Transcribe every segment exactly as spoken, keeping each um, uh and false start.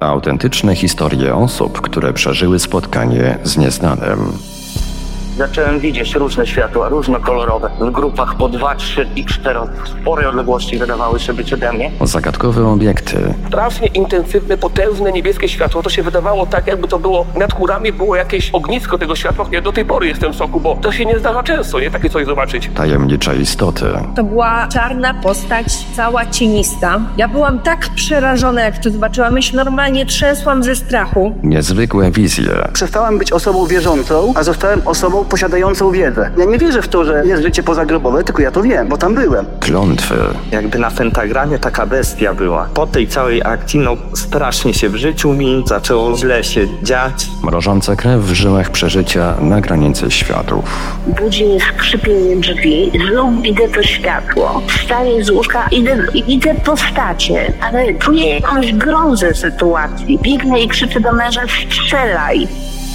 Autentyczne historie osób, które przeżyły spotkanie z nieznanym. Zacząłem widzieć różne światła, różnokolorowe, w grupach po dwa, trzy i cztery. Spore odległości wydawały się być ode mnie. Zagadkowe obiekty. Strasznie intensywne, potężne niebieskie światło. To się wydawało tak, jakby to było, nad chmurami było jakieś ognisko tego światła. Ja do tej pory jestem w szoku, bo to się nie zdarza często, nie? Takie coś zobaczyć. Tajemnicze istoty. To była czarna postać, cała cienista. Ja byłam tak przerażona, jak to zobaczyłam. Ja się normalnie trzęsłam ze strachu. Niezwykłe wizje. Przestałem być osobą wierzącą, a zostałem osobą posiadającą wiedzę. Ja nie wierzę w to, że jest życie pozagrobowe, tylko ja to wiem, bo tam byłem. Klątwy. Jakby na pentagramie taka bestia była. Po tej całej akcji, no strasznie się w życiu mi zaczęło źle się dziać. Mrożące krew w żyłach przeżycia na granicy światów. Budzi mnie skrzypienie drzwi, znów widzę to światło. Wstaję z łóżka, idę i widzę postacie, ale czuję jakąś grozę sytuacji. Biegnę i krzyczę do męża: strzelaj!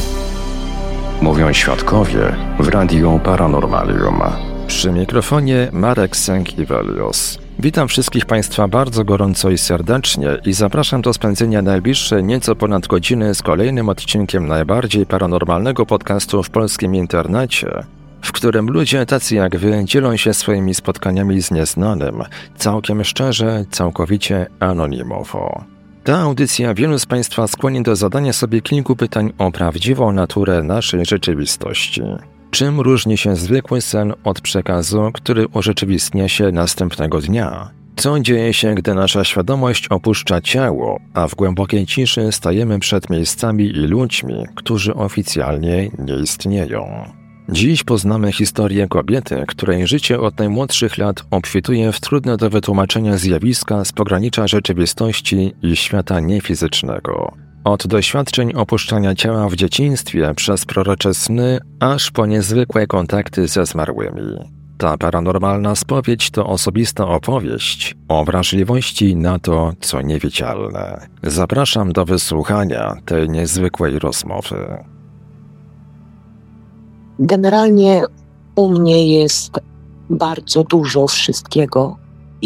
Mówią świadkowie w Radiu Paranormalium. Przy mikrofonie Marek Sęk-Iwelios. Witam wszystkich Państwa bardzo gorąco i serdecznie i zapraszam do spędzenia najbliższej nieco ponad godziny z kolejnym odcinkiem najbardziej paranormalnego podcastu w polskim internecie, w którym ludzie tacy jak Wy dzielą się swoimi spotkaniami z nieznanym, całkiem szczerze, całkowicie anonimowo. Ta audycja wielu z Państwa skłoni do zadania sobie kilku pytań o prawdziwą naturę naszej rzeczywistości. Czym różni się zwykły sen od przekazu, który urzeczywistnia się następnego dnia? Co dzieje się, gdy nasza świadomość opuszcza ciało, a w głębokiej ciszy stajemy przed miejscami i ludźmi, którzy oficjalnie nie istnieją? Dziś poznamy historię kobiety, której życie od najmłodszych lat obfituje w trudne do wytłumaczenia zjawiska z pogranicza rzeczywistości i świata niefizycznego. Od doświadczeń opuszczania ciała w dzieciństwie przez prorocze sny, aż po niezwykłe kontakty ze zmarłymi. Ta paranormalna spowiedź to osobista opowieść o wrażliwości na to, co niewidzialne. Zapraszam do wysłuchania tej niezwykłej rozmowy. Generalnie u mnie jest bardzo dużo wszystkiego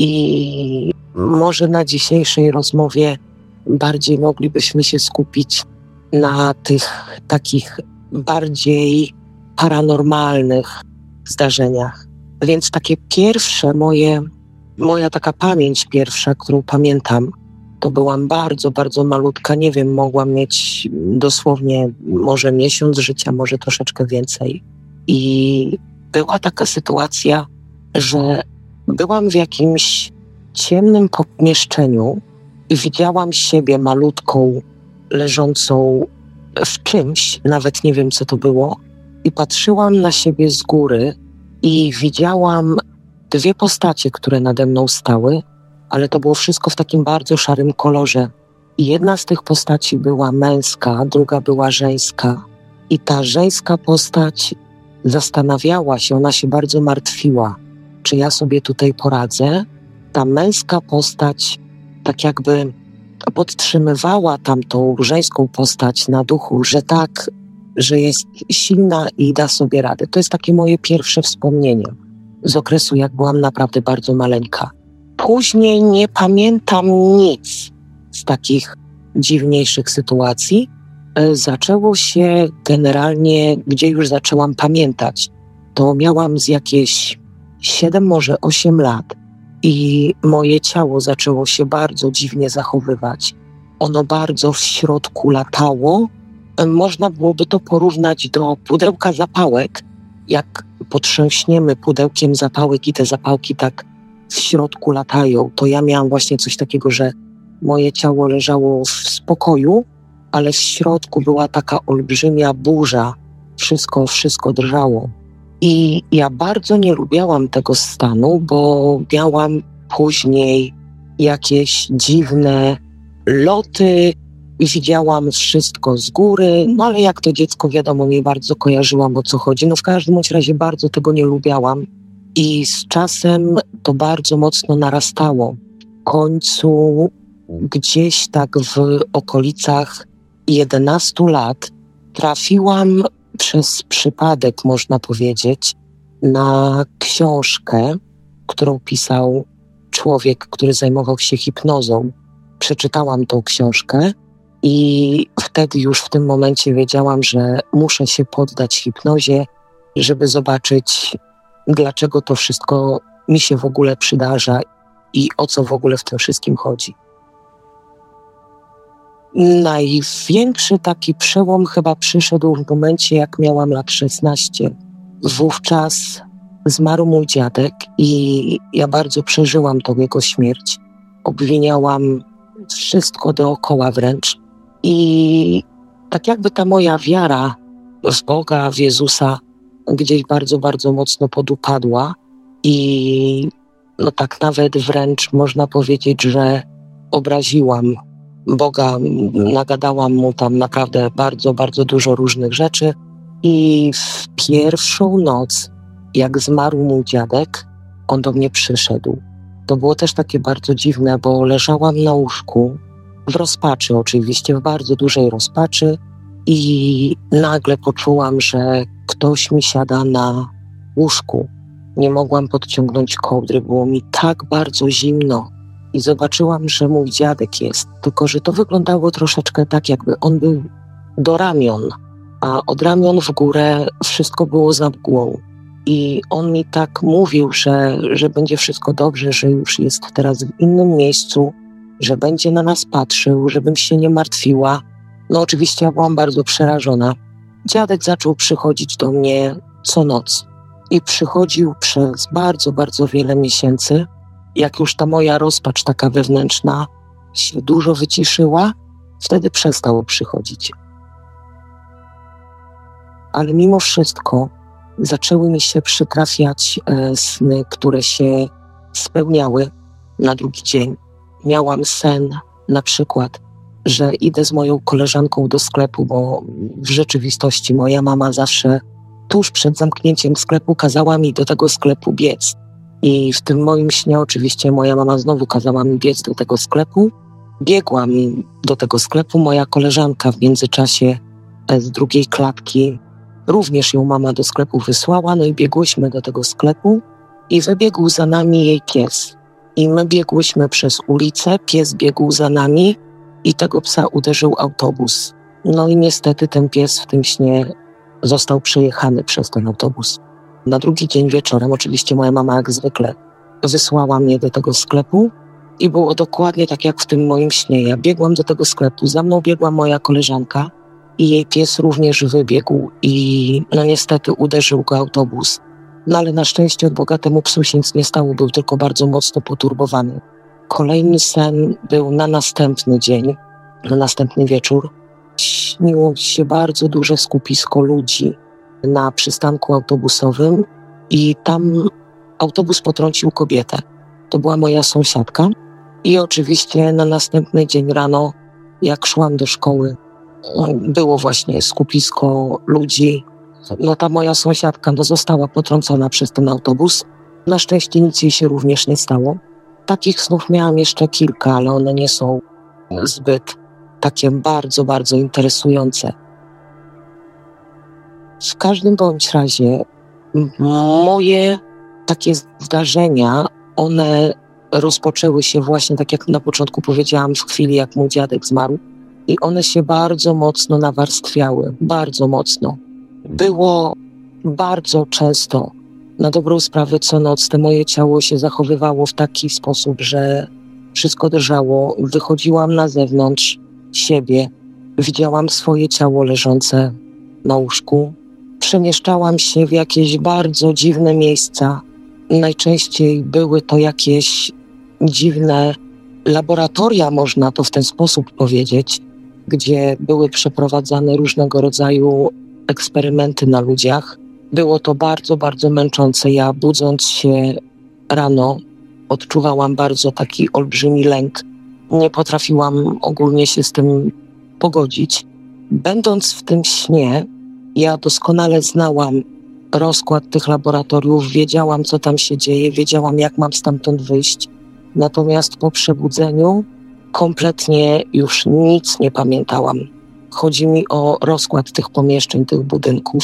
i może na dzisiejszej rozmowie bardziej moglibyśmy się skupić na tych takich bardziej paranormalnych zdarzeniach. Więc takie pierwsze moje, moja taka pamięć pierwsza, którą pamiętam, to byłam bardzo, bardzo malutka, nie wiem, mogłam mieć dosłownie może miesiąc życia, może troszeczkę więcej. I była taka sytuacja, że byłam w jakimś ciemnym pomieszczeniu i widziałam siebie malutką, leżącą w czymś, nawet nie wiem co to było, i patrzyłam na siebie z góry i widziałam dwie postacie, które nade mną stały, ale to było wszystko w takim bardzo szarym kolorze. I jedna z tych postaci była męska, druga była żeńska. I ta żeńska postać zastanawiała się, ona się bardzo martwiła, czy ja sobie tutaj poradzę. Ta męska postać tak jakby podtrzymywała tamtą żeńską postać na duchu, że tak, że jest silna i da sobie radę. To jest takie moje pierwsze wspomnienie z okresu, jak byłam naprawdę bardzo maleńka. Później nie pamiętam nic z takich dziwniejszych sytuacji. Zaczęło się generalnie, gdzie już zaczęłam pamiętać, to miałam z jakieś siedem, może osiem lat i moje ciało zaczęło się bardzo dziwnie zachowywać. Ono bardzo w środku latało. Można byłoby to porównać do pudełka zapałek. Jak potrząśniemy pudełkiem zapałek i te zapałki tak w środku latają, to ja miałam właśnie coś takiego, że moje ciało leżało w spokoju, ale w środku była taka olbrzymia burza. Wszystko, wszystko drżało. I ja bardzo nie lubiałam tego stanu, bo miałam później jakieś dziwne loty, widziałam wszystko z góry, no ale jak to dziecko, wiadomo, nie bardzo kojarzyłam, o co chodzi. No w każdym bądź razie bardzo tego nie lubiałam i z czasem to bardzo mocno narastało. W końcu gdzieś tak w okolicach jedenastu lat trafiłam przez przypadek, można powiedzieć, na książkę, którą pisał człowiek, który zajmował się hipnozą. Przeczytałam tą książkę I wtedy już w tym momencie wiedziałam, że muszę się poddać hipnozie, żeby zobaczyć, dlaczego to wszystko mi się w ogóle przydarza i o co w ogóle w tym wszystkim chodzi. Największy taki przełom chyba przyszedł w momencie, jak miałam lat szesnaście. Wówczas zmarł mój dziadek i ja bardzo przeżyłam tą jego śmierć. Obwiniałam wszystko dookoła wręcz. I tak jakby ta moja wiara w Boga, w Jezusa gdzieś bardzo, bardzo mocno podupadła i no tak nawet wręcz można powiedzieć, że obraziłam Boga, nagadałam mu tam naprawdę bardzo, bardzo dużo różnych rzeczy i w pierwszą noc, jak zmarł mój dziadek, on do mnie przyszedł. To było też takie bardzo dziwne, bo leżałam na łóżku, w rozpaczy oczywiście, w bardzo dużej rozpaczy i nagle poczułam, że ktoś mi siada na łóżku. Nie mogłam podciągnąć kołdry, było mi tak bardzo zimno i zobaczyłam, że mój dziadek jest, tylko że to wyglądało troszeczkę tak, jakby on był do ramion, a od ramion w górę wszystko było za mgłą. I on mi tak mówił, że, że będzie wszystko dobrze, że już jest teraz w innym miejscu, że będzie na nas patrzył, żebym się nie martwiła. No oczywiście ja byłam bardzo przerażona. Dziadek zaczął przychodzić do mnie co noc i przychodził przez bardzo, bardzo wiele miesięcy. Jak już ta moja rozpacz taka wewnętrzna się dużo wyciszyła, wtedy przestał przychodzić. Ale mimo wszystko zaczęły mi się przytrafiać e, sny, które się spełniały na drugi dzień. Miałam sen na przykład, że idę z moją koleżanką do sklepu, bo w rzeczywistości moja mama zawsze tuż przed zamknięciem sklepu kazała mi do tego sklepu biec. I w tym moim śnie oczywiście moja mama znowu kazała mi biec do tego sklepu. Biegłam do tego sklepu, moja koleżanka w międzyczasie z drugiej klatki również ją mama do sklepu wysłała, no i biegłyśmy do tego sklepu i wybiegł za nami jej pies. I my biegłyśmy przez ulicę, pies biegł za nami i tego psa uderzył autobus. No i niestety ten pies w tym śnie został przejechany przez ten autobus. Na drugi dzień wieczorem oczywiście moja mama jak zwykle wysłała mnie do tego sklepu i było dokładnie tak jak w tym moim śnie. Ja biegłam do tego sklepu, za mną biegła moja koleżanka i jej pies również wybiegł i no niestety uderzył go autobus. No ale na szczęście od Boga temu psu się nic nie stało, był tylko bardzo mocno poturbowany. Kolejny sen był na następny dzień, na następny wieczór. Śniło mi się bardzo duże skupisko ludzi na przystanku autobusowym i tam autobus potrącił kobietę. To była moja sąsiadka i oczywiście na następny dzień rano, jak szłam do szkoły, było właśnie skupisko ludzi. No ta moja sąsiadka no, została potrącona przez ten autobus. Na szczęście nic jej się również nie stało. Takich snów miałam jeszcze kilka, ale one nie są zbyt takie bardzo, bardzo interesujące. W każdym bądź razie moje takie zdarzenia, one rozpoczęły się właśnie, tak jak na początku powiedziałam, w chwili jak mój dziadek zmarł i one się bardzo mocno nawarstwiały, bardzo mocno. Było bardzo często, na dobrą sprawę co noc, te moje ciało się zachowywało w taki sposób, że wszystko drżało. Wychodziłam na zewnątrz siebie, widziałam swoje ciało leżące na łóżku. Przemieszczałam się w jakieś bardzo dziwne miejsca. Najczęściej były to jakieś dziwne laboratoria, można to w ten sposób powiedzieć, gdzie były przeprowadzane różnego rodzaju eksperymenty na ludziach. Było to bardzo, bardzo męczące. Ja budząc się rano odczuwałam bardzo taki olbrzymi lęk. Nie potrafiłam ogólnie się z tym pogodzić. Będąc w tym śnie, ja doskonale znałam rozkład tych laboratoriów, wiedziałam, co tam się dzieje, wiedziałam, jak mam stamtąd wyjść. Natomiast po przebudzeniu kompletnie już nic nie pamiętałam. Chodzi mi o rozkład tych pomieszczeń, tych budynków.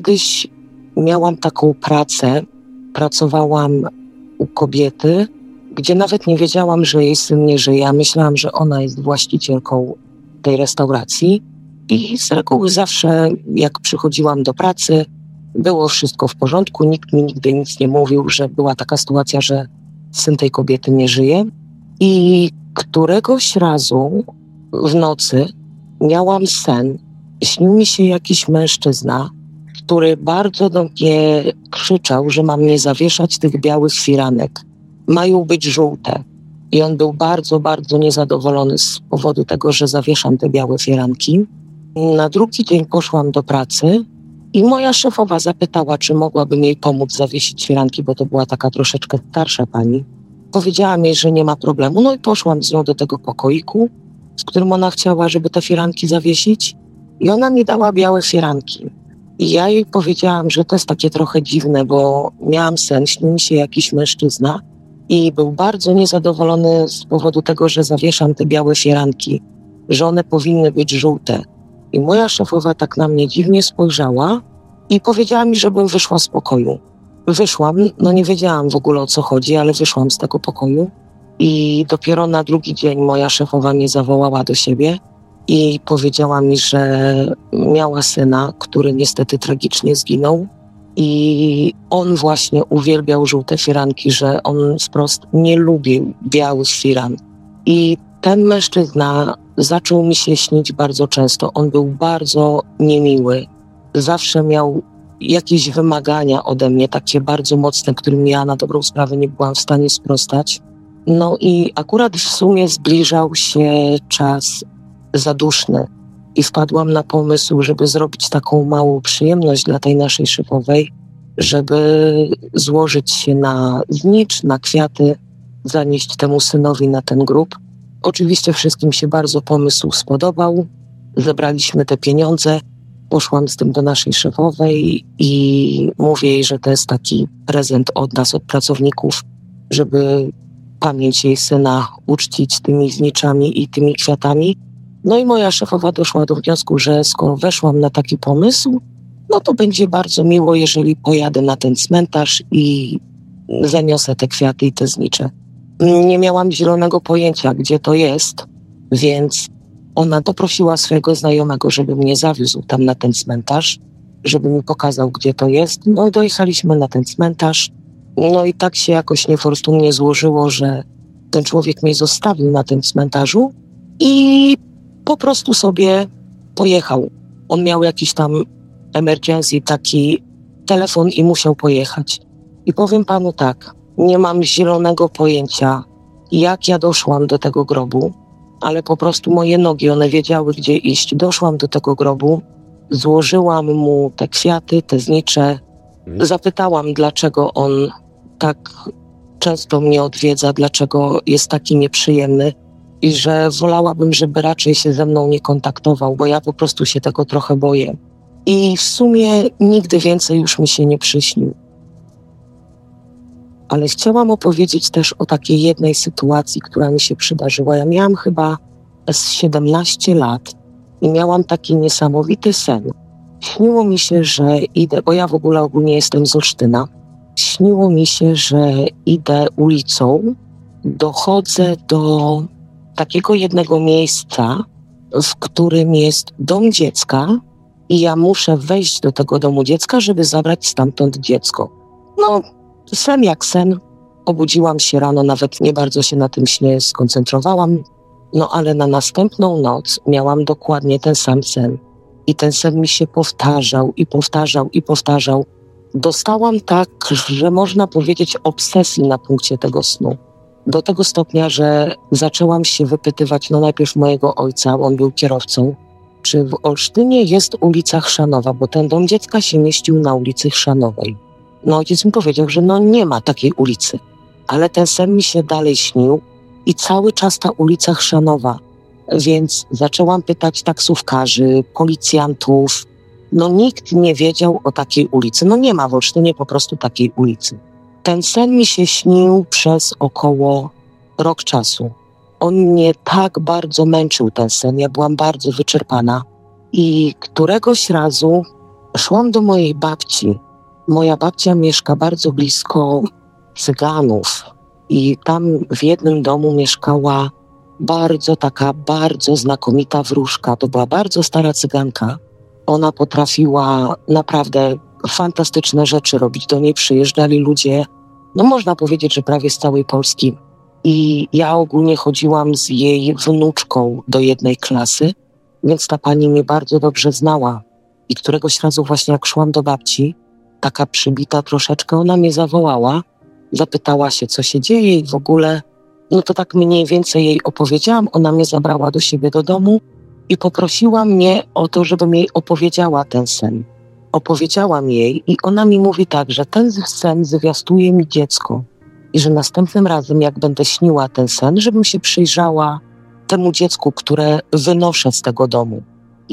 Kiedyś miałam taką pracę, pracowałam u kobiety, gdzie nawet nie wiedziałam, że jej syn nie żyje. Ja myślałam, że ona jest właścicielką tej restauracji i z reguły zawsze, jak przychodziłam do pracy, było wszystko w porządku, nikt mi nigdy nic nie mówił, że była taka sytuacja, że syn tej kobiety nie żyje. I któregoś razu w nocy miałam sen, śnił mi się jakiś mężczyzna, który bardzo do mnie krzyczał, że mam nie zawieszać tych białych firanek. Mają być żółte. I on był bardzo, bardzo niezadowolony z powodu tego, że zawieszam te białe firanki. Na drugi dzień poszłam do pracy i moja szefowa zapytała, czy mogłabym jej pomóc zawiesić firanki, bo to była taka troszeczkę starsza pani. Powiedziałam jej, że nie ma problemu. No i poszłam z nią do tego pokoiku, z którym ona chciała, żeby te firanki zawiesić. I ona mi dała białe firanki. I ja jej powiedziałam, że to jest takie trochę dziwne, bo miałam sen, śnił mi się jakiś mężczyzna i był bardzo niezadowolony z powodu tego, że zawieszam te białe firanki, że one powinny być żółte. I moja szefowa tak na mnie dziwnie spojrzała i powiedziała mi, żebym wyszła z pokoju. Wyszłam, no nie wiedziałam w ogóle o co chodzi, ale wyszłam z tego pokoju i dopiero na drugi dzień moja szefowa mnie zawołała do siebie i powiedziała mi, że miała syna, który niestety tragicznie zginął i on właśnie uwielbiał żółte firanki, że on wprost nie lubił białych firan. I ten mężczyzna zaczął mi się śnić bardzo często. On był bardzo niemiły. Zawsze miał jakieś wymagania ode mnie, takie bardzo mocne, którym ja na dobrą sprawę nie byłam w stanie sprostać. No i akurat w sumie zbliżał się czas zaduszny i wpadłam na pomysł, żeby zrobić taką małą przyjemność dla tej naszej szefowej, żeby złożyć się na znicz, na kwiaty, zanieść temu synowi na ten grób. Oczywiście wszystkim się bardzo pomysł spodobał. Zebraliśmy te pieniądze. Poszłam z tym do naszej szefowej i mówię jej, że to jest taki prezent od nas, od pracowników, żeby pamięć jej syna uczcić tymi zniczami i tymi kwiatami. No i moja szefowa doszła do wniosku, że skoro weszłam na taki pomysł, no to będzie bardzo miło, jeżeli pojadę na ten cmentarz i zaniosę te kwiaty i te znicze. Nie miałam zielonego pojęcia, gdzie to jest, więc ona poprosiła swojego znajomego, żeby mnie zawiózł tam na ten cmentarz, żeby mi pokazał, gdzie to jest. No i dojechaliśmy na ten cmentarz. No i tak się jakoś niefortunnie złożyło, że ten człowiek mnie zostawił na tym cmentarzu i po prostu sobie pojechał. On miał jakiś tam emergency, taki telefon i musiał pojechać. I powiem panu tak, nie mam zielonego pojęcia, jak ja doszłam do tego grobu, ale po prostu moje nogi, one wiedziały, gdzie iść. Doszłam do tego grobu, złożyłam mu te kwiaty, te znicze. Zapytałam, dlaczego on tak często mnie odwiedza, dlaczego jest taki nieprzyjemny i że wolałabym, żeby raczej się ze mną nie kontaktował, bo ja po prostu się tego trochę boję. I w sumie nigdy więcej już mi się nie przyśnił. Ale chciałam opowiedzieć też o takiej jednej sytuacji, która mi się przydarzyła. Ja miałam chyba z siedemnaście lat i miałam taki niesamowity sen. Śniło mi się, że idę, bo ja w ogóle ogólnie jestem z Olsztyna. Śniło mi się, że idę ulicą, dochodzę do takiego jednego miejsca, w którym jest dom dziecka i ja muszę wejść do tego domu dziecka, żeby zabrać stamtąd dziecko. No, sen jak sen. Obudziłam się rano, nawet nie bardzo się na tym śnie skoncentrowałam, no ale na następną noc miałam dokładnie ten sam sen. I ten sen mi się powtarzał i powtarzał i powtarzał. Dostałam tak, że można powiedzieć obsesji na punkcie tego snu. Do tego stopnia, że zaczęłam się wypytywać, no najpierw mojego ojca, on był kierowcą, czy w Olsztynie jest ulica Chrzanowa, bo ten dom dziecka się mieścił na ulicy Chrzanowej. No ojciec mi powiedział, że no nie ma takiej ulicy, ale ten sen mi się dalej śnił i cały czas ta ulica Chrzanowa. Więc zaczęłam pytać taksówkarzy, policjantów. No nikt nie wiedział o takiej ulicy. No nie ma w Olsztynie po prostu takiej ulicy. Ten sen mi się śnił przez około rok czasu. On mnie tak bardzo męczył, ten sen. Ja byłam bardzo wyczerpana. I któregoś razu szłam do mojej babci. Moja babcia mieszka bardzo blisko Cyganów. I tam w jednym domu mieszkała bardzo taka, bardzo znakomita wróżka. To była bardzo stara cyganka. Ona potrafiła naprawdę fantastyczne rzeczy robić. Do niej przyjeżdżali ludzie, no można powiedzieć, że prawie z całej Polski. I ja ogólnie chodziłam z jej wnuczką do jednej klasy, więc ta pani mnie bardzo dobrze znała. I któregoś razu właśnie jak szłam do babci, taka przybita troszeczkę, ona mnie zawołała, zapytała się, co się dzieje i w ogóle, no to tak mniej więcej jej opowiedziałam. Ona mnie zabrała do siebie do domu i poprosiła mnie o to, żebym jej opowiedziała ten sen. Opowiedziałam jej i ona mi mówi tak, że ten sen zwiastuje mi dziecko i że następnym razem, jak będę śniła ten sen, żebym się przyjrzała temu dziecku, które wynoszę z tego domu.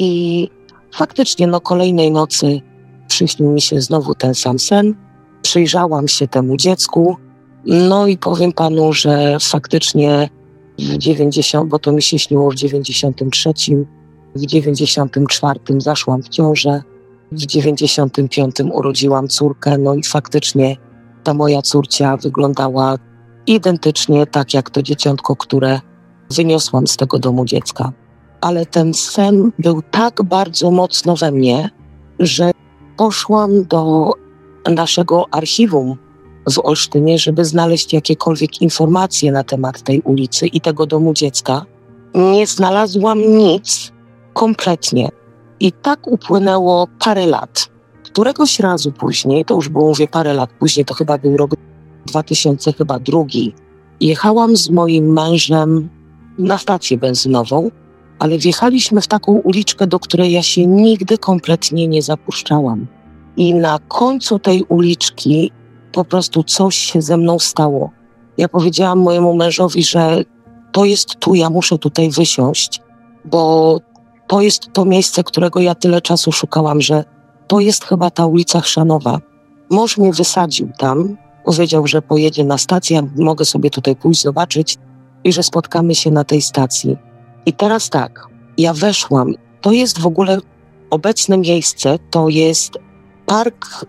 I faktycznie, no kolejnej nocy przyśnił mi się znowu ten sam sen. Przyjrzałam się temu dziecku, no i powiem panu, że faktycznie w dziewięćdziesiątym, bo to mi się śniło w dziewięćdziesiątym trzecim, w dziewięćdziesiątym czwartym zaszłam w ciążę, w dziewięćdziesiątym piątym urodziłam córkę, no i faktycznie ta moja córcia wyglądała identycznie tak jak to dzieciątko, które wyniosłam z tego domu dziecka. Ale ten sen był tak bardzo mocno we mnie, że poszłam do naszego archiwum w Olsztynie, żeby znaleźć jakiekolwiek informacje na temat tej ulicy i tego domu dziecka. Nie znalazłam nic kompletnie. I tak upłynęło parę lat. Któregoś razu później, to już było, mówię, parę lat później, to chyba był rok dwa tysiące drugi, jechałam z moim mężem na stację benzynową, ale wjechaliśmy w taką uliczkę, do której ja się nigdy kompletnie nie zapuszczałam. I na końcu tej uliczki po prostu coś się ze mną stało. Ja powiedziałam mojemu mężowi, że to jest tu, ja muszę tutaj wysiąść, bo to jest to miejsce, którego ja tyle czasu szukałam, że to jest chyba ta ulica Chrzanowa. Mąż mnie wysadził tam, powiedział, że pojedzie na stację, mogę sobie tutaj pójść zobaczyć i że spotkamy się na tej stacji. I teraz tak, ja weszłam, to jest w ogóle obecne miejsce, to jest park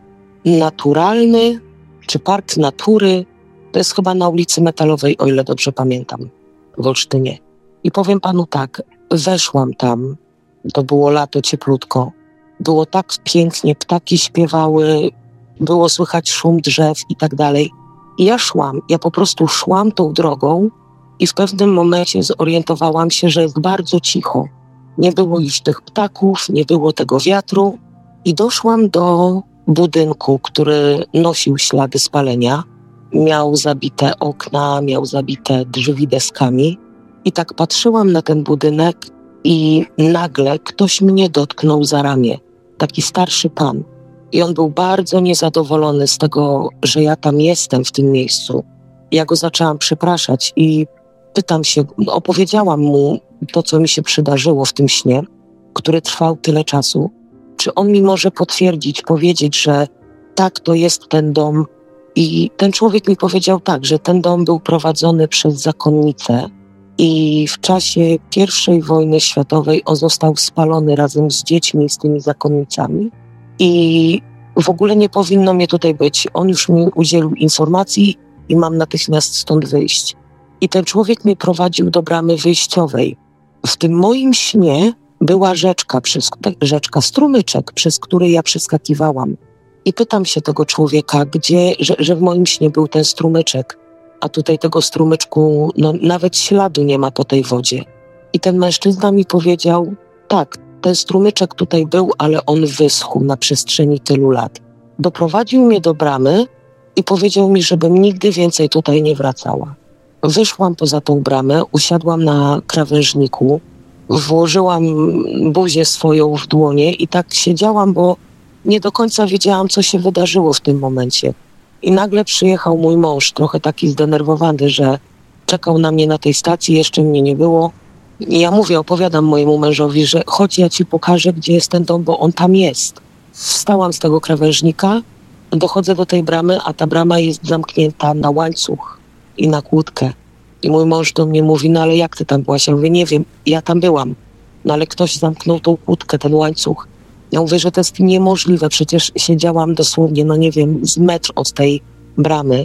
naturalny, czy park natury, to jest chyba na ulicy Metalowej, o ile dobrze pamiętam, w Olsztynie. I powiem panu tak, weszłam tam, to było lato, cieplutko, było tak pięknie, ptaki śpiewały, było słychać szum drzew i tak dalej. I ja szłam, ja po prostu szłam tą drogą i w pewnym momencie zorientowałam się, że jest bardzo cicho. Nie było już tych ptaków, nie było tego wiatru i doszłam do budynku, który nosił ślady spalenia. Miał zabite okna, miał zabite drzwi deskami i tak patrzyłam na ten budynek i nagle ktoś mnie dotknął za ramię. Taki starszy pan. I on był bardzo niezadowolony z tego, że ja tam jestem w tym miejscu. Ja go zaczęłam przepraszać i pytam się, opowiedziałam mu to, co mi się przydarzyło w tym śnie, który trwał tyle czasu. Czy on mi może potwierdzić, powiedzieć, że tak, to jest ten dom. I ten człowiek mi powiedział tak, że ten dom był prowadzony przez zakonnicę i w czasie pierwszej wojny światowej on został spalony razem z dziećmi, z tymi zakonnicami. I w ogóle nie powinno mnie tutaj być. On już mi udzielił informacji i mam natychmiast stąd wyjść. I ten człowiek mnie prowadził do bramy wyjściowej. W tym moim śnie była rzeczka, przez, rzeczka, strumyczek, przez który ja przeskakiwałam. I pytam się tego człowieka, gdzie, że, że w moim śnie był ten strumyczek, a tutaj tego strumyczku, no nawet śladu nie ma po tej wodzie. I ten mężczyzna mi powiedział, tak, ten strumyczek tutaj był, ale on wyschł na przestrzeni tylu lat. Doprowadził mnie do bramy i powiedział mi, żebym nigdy więcej tutaj nie wracała. Wyszłam poza tą bramę, usiadłam na krawężniku, włożyłam buzię swoją w dłonie i tak siedziałam, bo nie do końca wiedziałam, co się wydarzyło w tym momencie. I nagle przyjechał mój mąż, trochę taki zdenerwowany, że czekał na mnie na tej stacji, jeszcze mnie nie było. I ja mówię, opowiadam mojemu mężowi, że chodź, ja ci pokażę, gdzie jest ten dom, bo on tam jest. Wstałam z tego krawężnika, dochodzę do tej bramy, a ta brama jest zamknięta na łańcuch i na kłódkę. I mój mąż do mnie mówi, no ale jak ty tam byłaś? Ja mówię, nie wiem, ja tam byłam. No ale ktoś zamknął tą kłódkę, ten łańcuch. Ja mówię, że to jest niemożliwe, przecież siedziałam dosłownie, no nie wiem, z metr od tej bramy.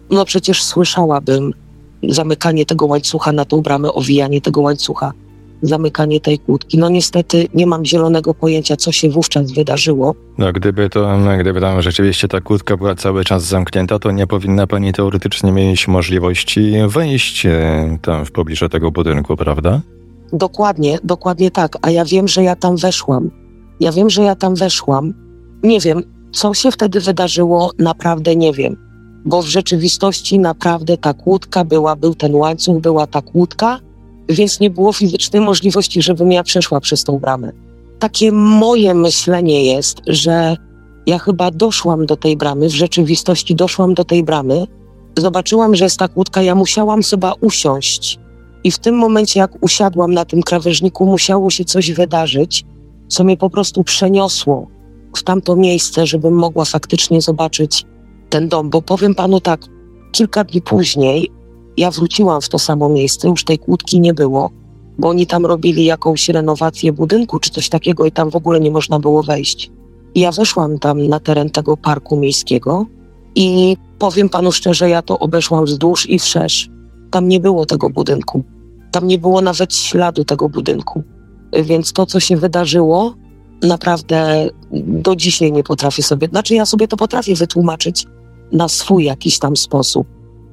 no przecież słyszałabym zamykanie tego łańcucha na tą bramę, owijanie tego łańcucha, zamykanie tej kłódki. No niestety nie mam zielonego pojęcia, co się wówczas wydarzyło. No gdyby to, gdyby tam rzeczywiście ta kłódka była cały czas zamknięta, to nie powinna pani teoretycznie mieć możliwości wejść tam w pobliżu tego budynku, prawda? Dokładnie, dokładnie tak. A ja wiem, że ja tam weszłam. Ja wiem, że ja tam weszłam. Nie wiem, co się wtedy wydarzyło, naprawdę nie wiem. Bo w rzeczywistości naprawdę ta kłódka była, był ten łańcuch, była ta kłódka, więc nie było fizycznej możliwości, żebym ja przeszła przez tą bramę. Takie moje myślenie jest, że ja chyba doszłam do tej bramy, w rzeczywistości doszłam do tej bramy, zobaczyłam, że jest ta kłódka, ja musiałam sobie usiąść. I w tym momencie, jak usiadłam na tym krawężniku, musiało się coś wydarzyć, co mnie po prostu przeniosło w tamto miejsce, żebym mogła faktycznie zobaczyć ten dom. Bo powiem panu tak, kilka dni później ja wróciłam w to samo miejsce, już tej kłódki nie było, bo oni tam robili jakąś renowację budynku czy coś takiego i tam w ogóle nie można było wejść. I ja weszłam tam na teren tego parku miejskiego i powiem panu szczerze, ja to obeszłam wzdłuż i wszerz. Tam nie było tego budynku. Tam nie było nawet śladu tego budynku. Więc to, co się wydarzyło, naprawdę do dzisiaj nie potrafię sobie... Znaczy ja sobie to potrafię wytłumaczyć na swój jakiś tam sposób.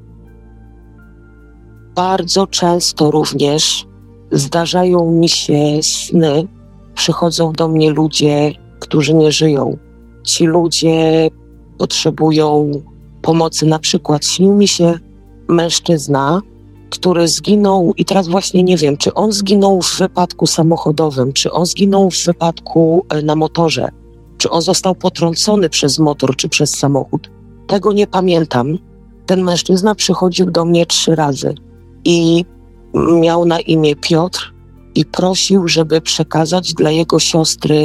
Bardzo często również zdarzają mi się sny. Przychodzą do mnie ludzie, którzy nie żyją. Ci ludzie potrzebują pomocy. Na przykład śnił mi się mężczyzna, który zginął i teraz właśnie nie wiem, czy on zginął w wypadku samochodowym, czy on zginął w wypadku na motorze, czy on został potrącony przez motor, czy przez samochód. Tego nie pamiętam. Ten mężczyzna przychodził do mnie trzy razy i miał na imię Piotr i prosił, żeby przekazać dla jego siostry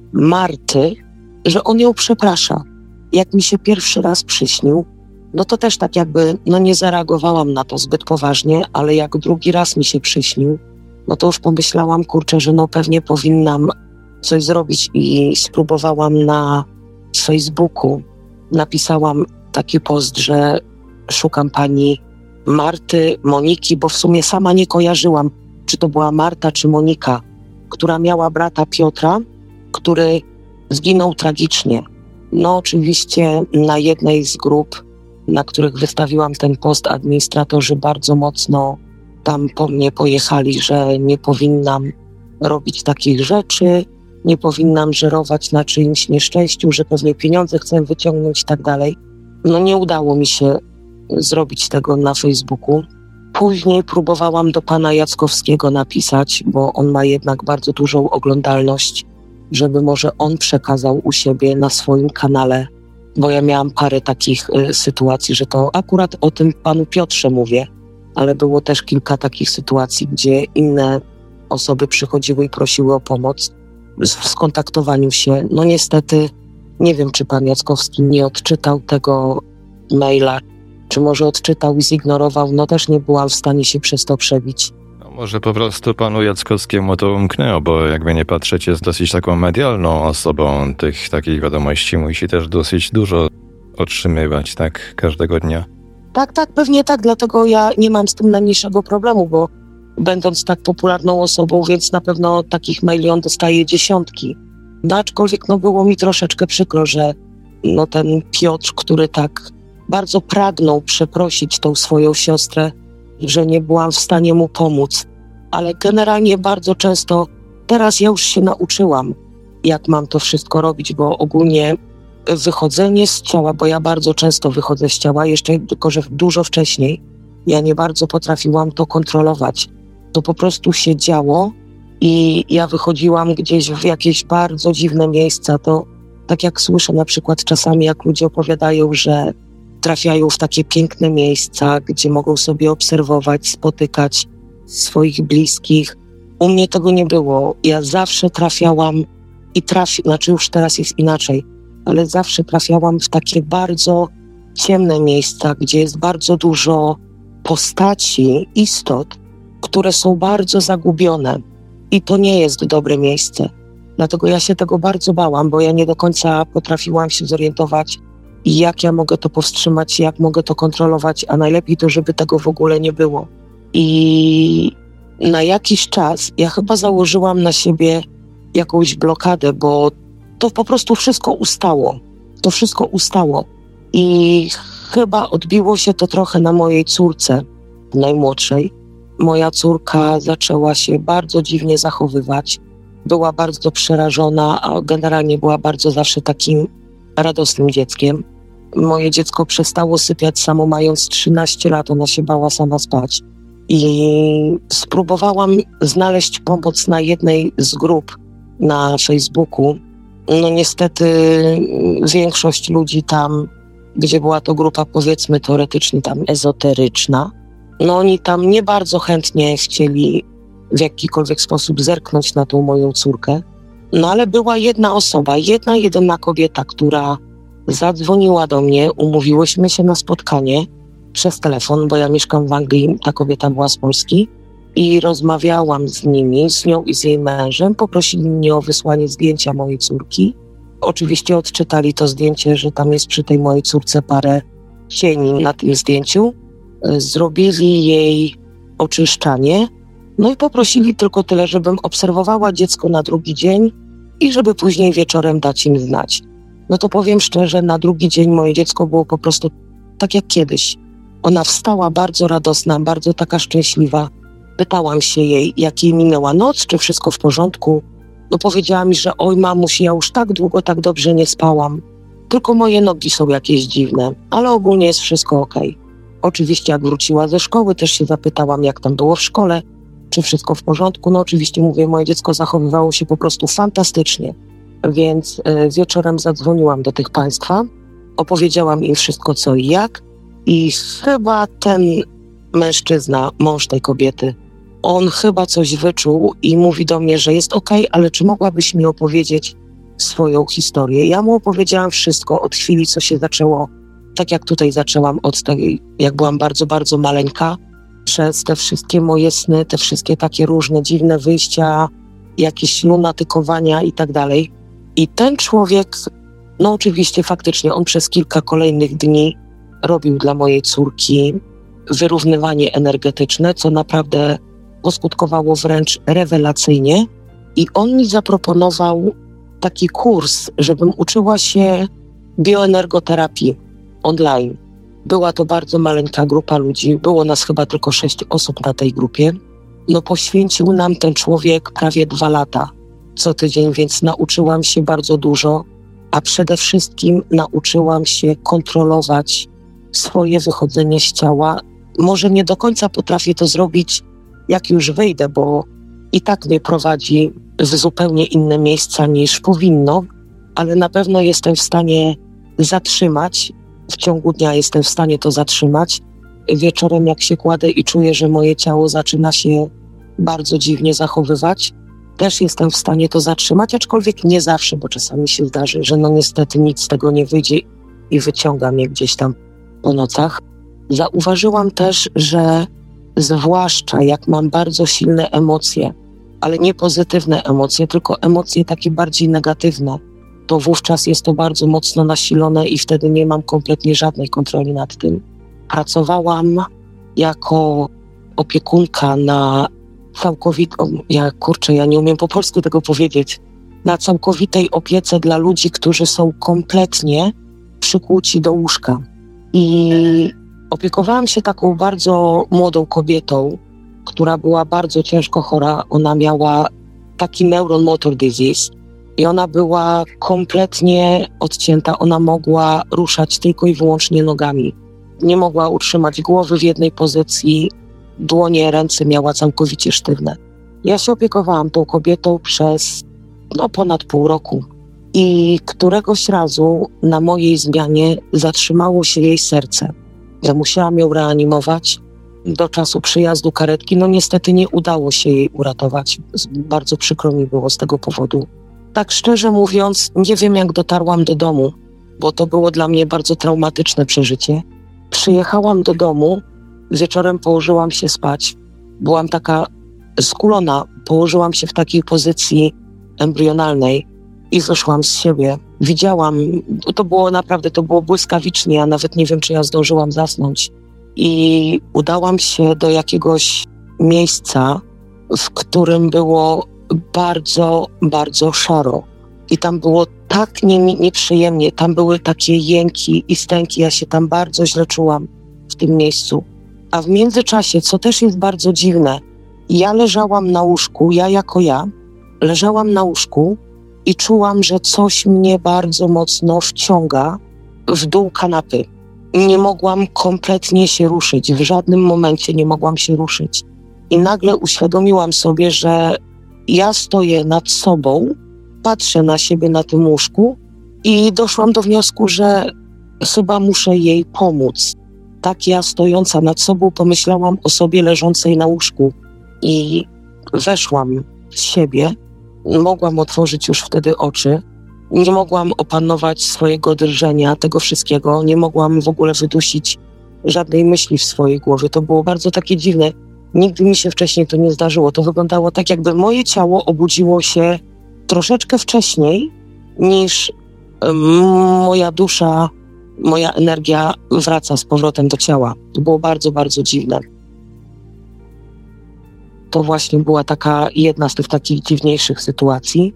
Marty, że on ją przeprasza. Jak mi się pierwszy raz przyśnił, no to też tak jakby, no nie zareagowałam na to zbyt poważnie, ale jak drugi raz mi się przyśnił, no to już pomyślałam, kurczę, że no pewnie powinnam coś zrobić i spróbowałam na Facebooku. Napisałam taki post, że szukam pani Marty, Moniki, bo w sumie sama nie kojarzyłam, czy to była Marta, czy Monika, która miała brata Piotra, który zginął tragicznie. No oczywiście na jednej z grup, na których wystawiłam ten post, administratorzy bardzo mocno tam po mnie pojechali, że nie powinnam robić takich rzeczy, nie powinnam żerować na czyimś nieszczęściu, że pewnie pieniądze chcę wyciągnąć i tak dalej. No nie udało mi się zrobić tego na Facebooku. Później próbowałam do pana Jackowskiego napisać, bo on ma jednak bardzo dużą oglądalność, żeby może on przekazał u siebie na swoim kanale, bo ja miałam parę takich y, sytuacji, że to akurat o tym panu Piotrze mówię, ale było też kilka takich sytuacji, gdzie inne osoby przychodziły i prosiły o pomoc w skontaktowaniu się. No niestety nie wiem, czy pan Jackowski nie odczytał tego maila, czy może odczytał i zignorował, no też nie byłam w stanie się przez to przebić. No może po prostu panu Jackowskiemu to umknęło, bo jakby nie patrzeć, jest dosyć taką medialną osobą. Tych takich wiadomości musi też dosyć dużo otrzymywać, tak, każdego dnia. Tak, tak, pewnie tak, dlatego ja nie mam z tym najmniejszego problemu, bo będąc tak popularną osobą, więc na pewno takich maili on dostaje dziesiątki. No aczkolwiek no było mi troszeczkę przykro, że no ten Piotr, który tak bardzo pragnął przeprosić tą swoją siostrę, że nie byłam w stanie mu pomóc. Ale generalnie bardzo często, teraz ja już się nauczyłam, jak mam to wszystko robić, bo ogólnie wychodzenie z ciała, bo ja bardzo często wychodzę z ciała, jeszcze tylko, że dużo wcześniej, ja nie bardzo potrafiłam to kontrolować. To po prostu się działo i ja wychodziłam gdzieś w jakieś bardzo dziwne miejsca. To tak jak słyszę na przykład czasami, jak ludzie opowiadają, że trafiają w takie piękne miejsca, gdzie mogą sobie obserwować, spotykać swoich bliskich. U mnie tego nie było. Ja zawsze trafiałam i trafi, znaczy już teraz jest inaczej, ale zawsze trafiałam w takie bardzo ciemne miejsca, gdzie jest bardzo dużo postaci, istot, które są bardzo zagubione. I to nie jest dobre miejsce. Dlatego ja się tego bardzo bałam, bo ja nie do końca potrafiłam się zorientować, i jak ja mogę to powstrzymać, jak mogę to kontrolować, a najlepiej to, żeby tego w ogóle nie było. I na jakiś czas ja chyba założyłam na siebie jakąś blokadę, bo to po prostu wszystko ustało. To wszystko ustało. I chyba odbiło się to trochę na mojej córce najmłodszej. Moja córka zaczęła się bardzo dziwnie zachowywać. Była bardzo przerażona, a generalnie była bardzo zawsze takim radosnym dzieckiem. Moje dziecko przestało sypiać samo mając trzynaście lat, ona się bała sama spać. I spróbowałam znaleźć pomoc na jednej z grup na Facebooku. No niestety większość ludzi tam, gdzie była to grupa powiedzmy teoretycznie tam ezoteryczna, no oni tam nie bardzo chętnie chcieli w jakikolwiek sposób zerknąć na tą moją córkę. No ale była jedna osoba, jedna jedyna kobieta, która zadzwoniła do mnie, umówiłyśmy się na spotkanie przez telefon, bo ja mieszkam w Anglii, ta kobieta była z Polski i rozmawiałam z nimi, z nią i z jej mężem, poprosili mnie o wysłanie zdjęcia mojej córki. Oczywiście odczytali to zdjęcie, że tam jest przy tej mojej córce parę cieni na tym zdjęciu. Zrobili jej oczyszczanie, no i poprosili tylko tyle, żebym obserwowała dziecko na drugi dzień i żeby później wieczorem dać im znać. No to powiem szczerze, na drugi dzień moje dziecko było po prostu tak jak kiedyś. Ona wstała bardzo radosna, bardzo taka szczęśliwa. Pytałam się jej, jak jej minęła noc, czy wszystko w porządku. No powiedziała mi, że oj mamuś, ja już tak długo, tak dobrze nie spałam. Tylko moje nogi są jakieś dziwne, ale ogólnie jest wszystko okej. Oczywiście jak wróciła ze szkoły, też się zapytałam, jak tam było w szkole, czy wszystko w porządku. No oczywiście mówię, moje dziecko zachowywało się po prostu fantastycznie. Więc y, wieczorem zadzwoniłam do tych państwa, opowiedziałam im wszystko co i jak i chyba ten mężczyzna, mąż tej kobiety, on chyba coś wyczuł i mówi do mnie, że jest okej, ale czy mogłabyś mi opowiedzieć swoją historię? Ja mu opowiedziałam wszystko od chwili, co się zaczęło, tak jak tutaj zaczęłam od tej, jak byłam bardzo, bardzo maleńka, przez te wszystkie moje sny, te wszystkie takie różne dziwne wyjścia, jakieś lunatykowania i tak dalej. I ten człowiek, no oczywiście faktycznie on przez kilka kolejnych dni robił dla mojej córki wyrównywanie energetyczne, co naprawdę poskutkowało wręcz rewelacyjnie. I on mi zaproponował taki kurs, żebym uczyła się bioenergoterapii online. Była to bardzo maleńka grupa ludzi, było nas chyba tylko sześć osób na tej grupie. No poświęcił nam ten człowiek prawie dwa lata co tydzień, więc nauczyłam się bardzo dużo, a przede wszystkim nauczyłam się kontrolować swoje wychodzenie z ciała. Może nie do końca potrafię to zrobić, jak już wyjdę, bo i tak mnie prowadzi w zupełnie inne miejsca niż powinno, ale na pewno jestem w stanie zatrzymać, w ciągu dnia jestem w stanie to zatrzymać. Wieczorem jak się kładę i czuję, że moje ciało zaczyna się bardzo dziwnie zachowywać, też jestem w stanie to zatrzymać, aczkolwiek nie zawsze, bo czasami się zdarzy, że no niestety nic z tego nie wyjdzie i wyciąga mnie gdzieś tam po nocach. Zauważyłam też, że zwłaszcza jak mam bardzo silne emocje, ale nie pozytywne emocje, tylko emocje takie bardziej negatywne, to wówczas jest to bardzo mocno nasilone i wtedy nie mam kompletnie żadnej kontroli nad tym. Pracowałam jako opiekunka na całkowitą, ja kurczę, ja nie umiem po polsku tego powiedzieć, na całkowitej opiece dla ludzi, którzy są kompletnie przykłuci do łóżka. I opiekowałam się taką bardzo młodą kobietą, która była bardzo ciężko chora. Ona miała taki neuron motor disease i ona była kompletnie odcięta. Ona mogła ruszać tylko i wyłącznie nogami. Nie mogła utrzymać głowy w jednej pozycji, dłonie, ręce miała całkowicie sztywne. Ja się opiekowałam tą kobietą przez no, ponad pół roku. I któregoś razu na mojej zmianie zatrzymało się jej serce. Ja musiałam ją reanimować. Do czasu przyjazdu karetki, no niestety nie udało się jej uratować. Bardzo przykro mi było z tego powodu. Tak szczerze mówiąc, nie wiem jak dotarłam do domu, bo to było dla mnie bardzo traumatyczne przeżycie. Przyjechałam do domu, wieczorem położyłam się spać. Byłam taka skulona, położyłam się w takiej pozycji embrionalnej i wyszłam z siebie. Widziałam, to było naprawdę, to było błyskawicznie, ja nawet nie wiem, czy ja zdążyłam zasnąć. I udałam się do jakiegoś miejsca, w którym było bardzo, bardzo szaro. I tam było tak nie, nie, nieprzyjemnie, tam były takie jęki i stęki, ja się tam bardzo źle czułam w tym miejscu. A w międzyczasie, co też jest bardzo dziwne, ja leżałam na łóżku, ja jako ja, leżałam na łóżku i czułam, że coś mnie bardzo mocno wciąga w dół kanapy. Nie mogłam kompletnie się ruszyć, w żadnym momencie nie mogłam się ruszyć. I nagle uświadomiłam sobie, że ja stoję nad sobą, patrzę na siebie na tym łóżku i doszłam do wniosku, że chyba muszę jej pomóc. Tak ja stojąca nad sobą pomyślałam o sobie leżącej na łóżku i weszłam w siebie. Mogłam otworzyć już wtedy oczy. Nie mogłam opanować swojego drżenia, tego wszystkiego. Nie mogłam w ogóle wydusić żadnej myśli w swojej głowie. To było bardzo takie dziwne. Nigdy mi się wcześniej to nie zdarzyło. To wyglądało tak, jakby moje ciało obudziło się troszeczkę wcześniej niż moja dusza, moja energia wraca z powrotem do ciała. To było bardzo, bardzo dziwne. To właśnie była taka jedna z tych takich dziwniejszych sytuacji.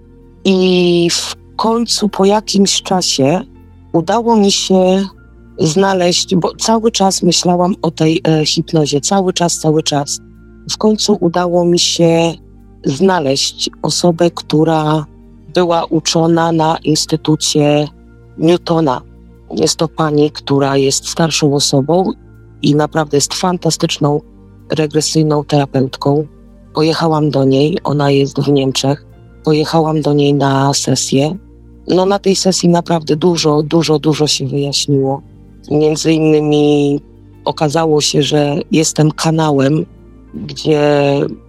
I w końcu po jakimś czasie udało mi się znaleźć, bo cały czas myślałam o tej e, hipnozie, cały czas, cały czas. W końcu udało mi się znaleźć osobę, która była uczona na Instytucie Newtona. Jest to pani, która jest starszą osobą i naprawdę jest fantastyczną, regresyjną terapeutką. Pojechałam do niej, ona jest w Niemczech. Pojechałam do niej na sesję. No na tej sesji naprawdę dużo, dużo, dużo się wyjaśniło. Między innymi okazało się, że jestem kanałem, gdzie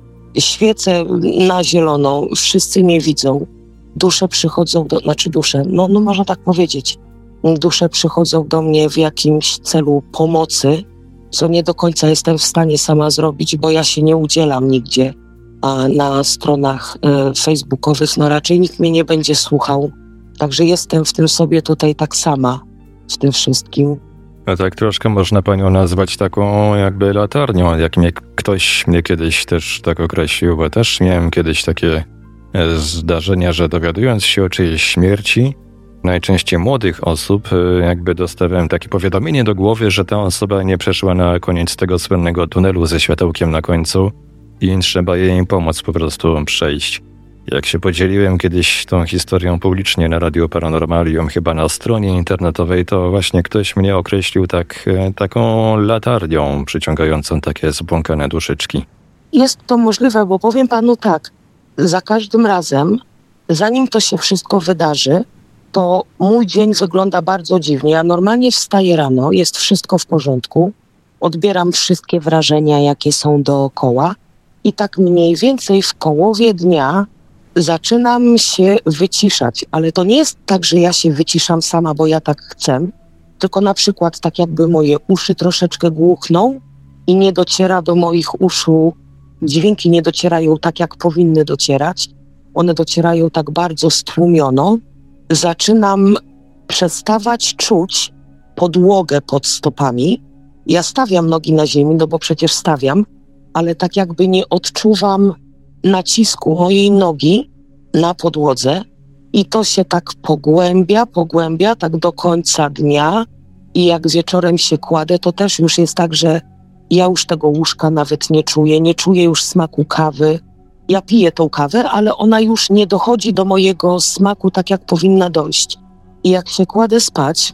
świecę na zielono, wszyscy mnie widzą. Dusze przychodzą do, znaczy dusze, no, no można tak powiedzieć. Dusze przychodzą do mnie w jakimś celu pomocy, co nie do końca jestem w stanie sama zrobić, bo ja się nie udzielam nigdzie. A na stronach e, facebookowych, no raczej nikt mnie nie będzie słuchał. Także jestem w tym sobie tutaj tak sama, w tym wszystkim. A tak troszkę można panią nazwać taką jakby latarnią, jak mnie ktoś mnie kiedyś też tak określił, bo też miałem kiedyś takie zdarzenia, że dowiadując się o czyjejś śmierci, najczęściej młodych osób, jakby dostawałem takie powiadomienie do głowy, że ta osoba nie przeszła na koniec tego słynnego tunelu ze światełkiem na końcu i trzeba jej pomóc po prostu przejść. Jak się podzieliłem kiedyś tą historią publicznie na Radiu Paranormalium, chyba na stronie internetowej, to właśnie ktoś mnie określił tak, taką latarnią przyciągającą takie zbłąkane duszyczki. Jest to możliwe, bo powiem panu tak, za każdym razem, zanim to się wszystko wydarzy, to mój dzień wygląda bardzo dziwnie. Ja normalnie wstaję rano, jest wszystko w porządku, odbieram wszystkie wrażenia, jakie są dookoła i tak mniej więcej w połowie dnia zaczynam się wyciszać, ale to nie jest tak, że ja się wyciszam sama, bo ja tak chcę, tylko na przykład tak jakby moje uszy troszeczkę głuchną i nie dociera do moich uszu, dźwięki nie docierają tak, jak powinny docierać. One docierają tak bardzo stłumiono. Zaczynam przestawać czuć podłogę pod stopami. Ja stawiam nogi na ziemi, no bo przecież stawiam, ale tak jakby nie odczuwam nacisku mojej nogi na podłodze i to się tak pogłębia, pogłębia tak do końca dnia i jak wieczorem się kładę, to też już jest tak, że ja już tego łóżka nawet nie czuję, nie czuję już smaku kawy. Ja piję tą kawę, ale ona już nie dochodzi do mojego smaku tak, jak powinna dojść. I jak się kładę spać,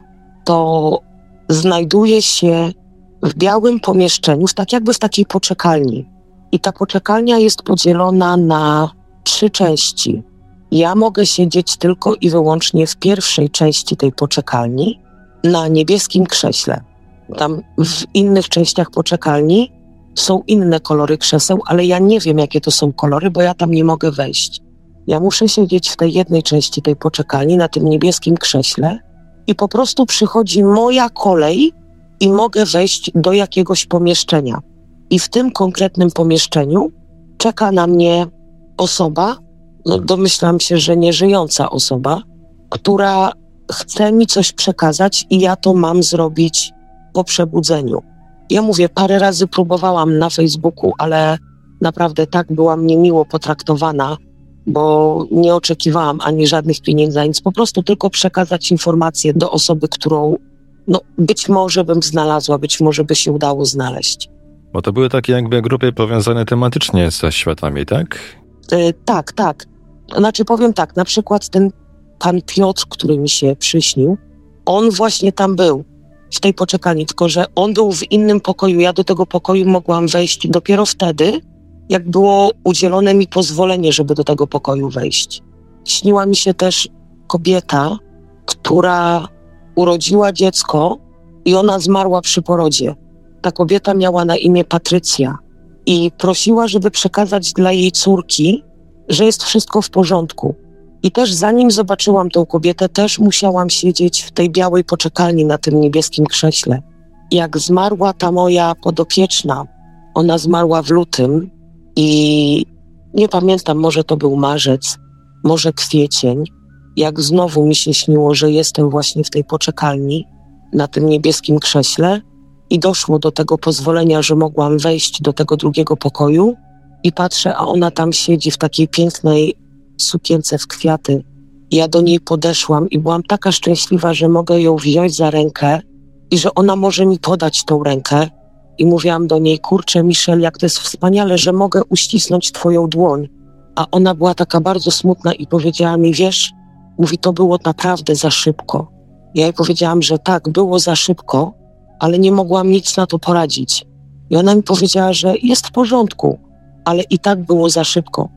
to znajduję się w białym pomieszczeniu, tak jakby w takiej poczekalni. I ta poczekalnia jest podzielona na trzy części. Ja mogę siedzieć tylko i wyłącznie w pierwszej części tej poczekalni, na niebieskim krześle. Tam w innych częściach poczekalni są inne kolory krzeseł, ale ja nie wiem, jakie to są kolory, bo ja tam nie mogę wejść. Ja muszę siedzieć w tej jednej części tej poczekalni, na tym niebieskim krześle i po prostu przychodzi moja kolej i mogę wejść do jakiegoś pomieszczenia. I w tym konkretnym pomieszczeniu czeka na mnie osoba no domyślam się, że nieżyjąca osoba, która chce mi coś przekazać i ja to mam zrobić po przebudzeniu. Ja mówię, parę razy próbowałam na Facebooku, ale naprawdę tak byłam niemiło potraktowana, bo nie oczekiwałam ani żadnych pieniędzy, nic, po prostu tylko przekazać informację do osoby, którą no, być może bym znalazła, być może by się udało znaleźć. Bo to były takie jakby grupy powiązane tematycznie ze światami, tak? Yy, tak, tak. Znaczy powiem tak, na przykład ten pan Piotr, który mi się przyśnił, on właśnie tam był, w tej poczekalni, tylko że on był w innym pokoju. Ja do tego pokoju mogłam wejść dopiero wtedy, jak było udzielone mi pozwolenie, żeby do tego pokoju wejść. Śniła mi się też kobieta, która urodziła dziecko i ona zmarła przy porodzie. Ta kobieta miała na imię Patrycja i prosiła, żeby przekazać dla jej córki, że jest wszystko w porządku. I też zanim zobaczyłam tą kobietę, też musiałam siedzieć w tej białej poczekalni na tym niebieskim krześle. Jak zmarła ta moja podopieczna, ona zmarła w lutym i nie pamiętam, może to był marzec, może kwiecień, jak znowu mi się śniło, że jestem właśnie w tej poczekalni na tym niebieskim krześle i doszło do tego pozwolenia, że mogłam wejść do tego drugiego pokoju i patrzę, a ona tam siedzi w takiej pięknej sukience w kwiaty. Ja do niej podeszłam i byłam taka szczęśliwa, że mogę ją wziąć za rękę i że ona może mi podać tą rękę. I mówiłam do niej, kurczę, Michelle, jak to jest wspaniale, że mogę uścisnąć twoją dłoń. A ona była taka bardzo smutna i powiedziała mi, wiesz, mówi, to było naprawdę za szybko. Ja jej powiedziałam, że tak, było za szybko, ale nie mogłam nic na to poradzić. I ona mi powiedziała, że jest w porządku, ale i tak było za szybko.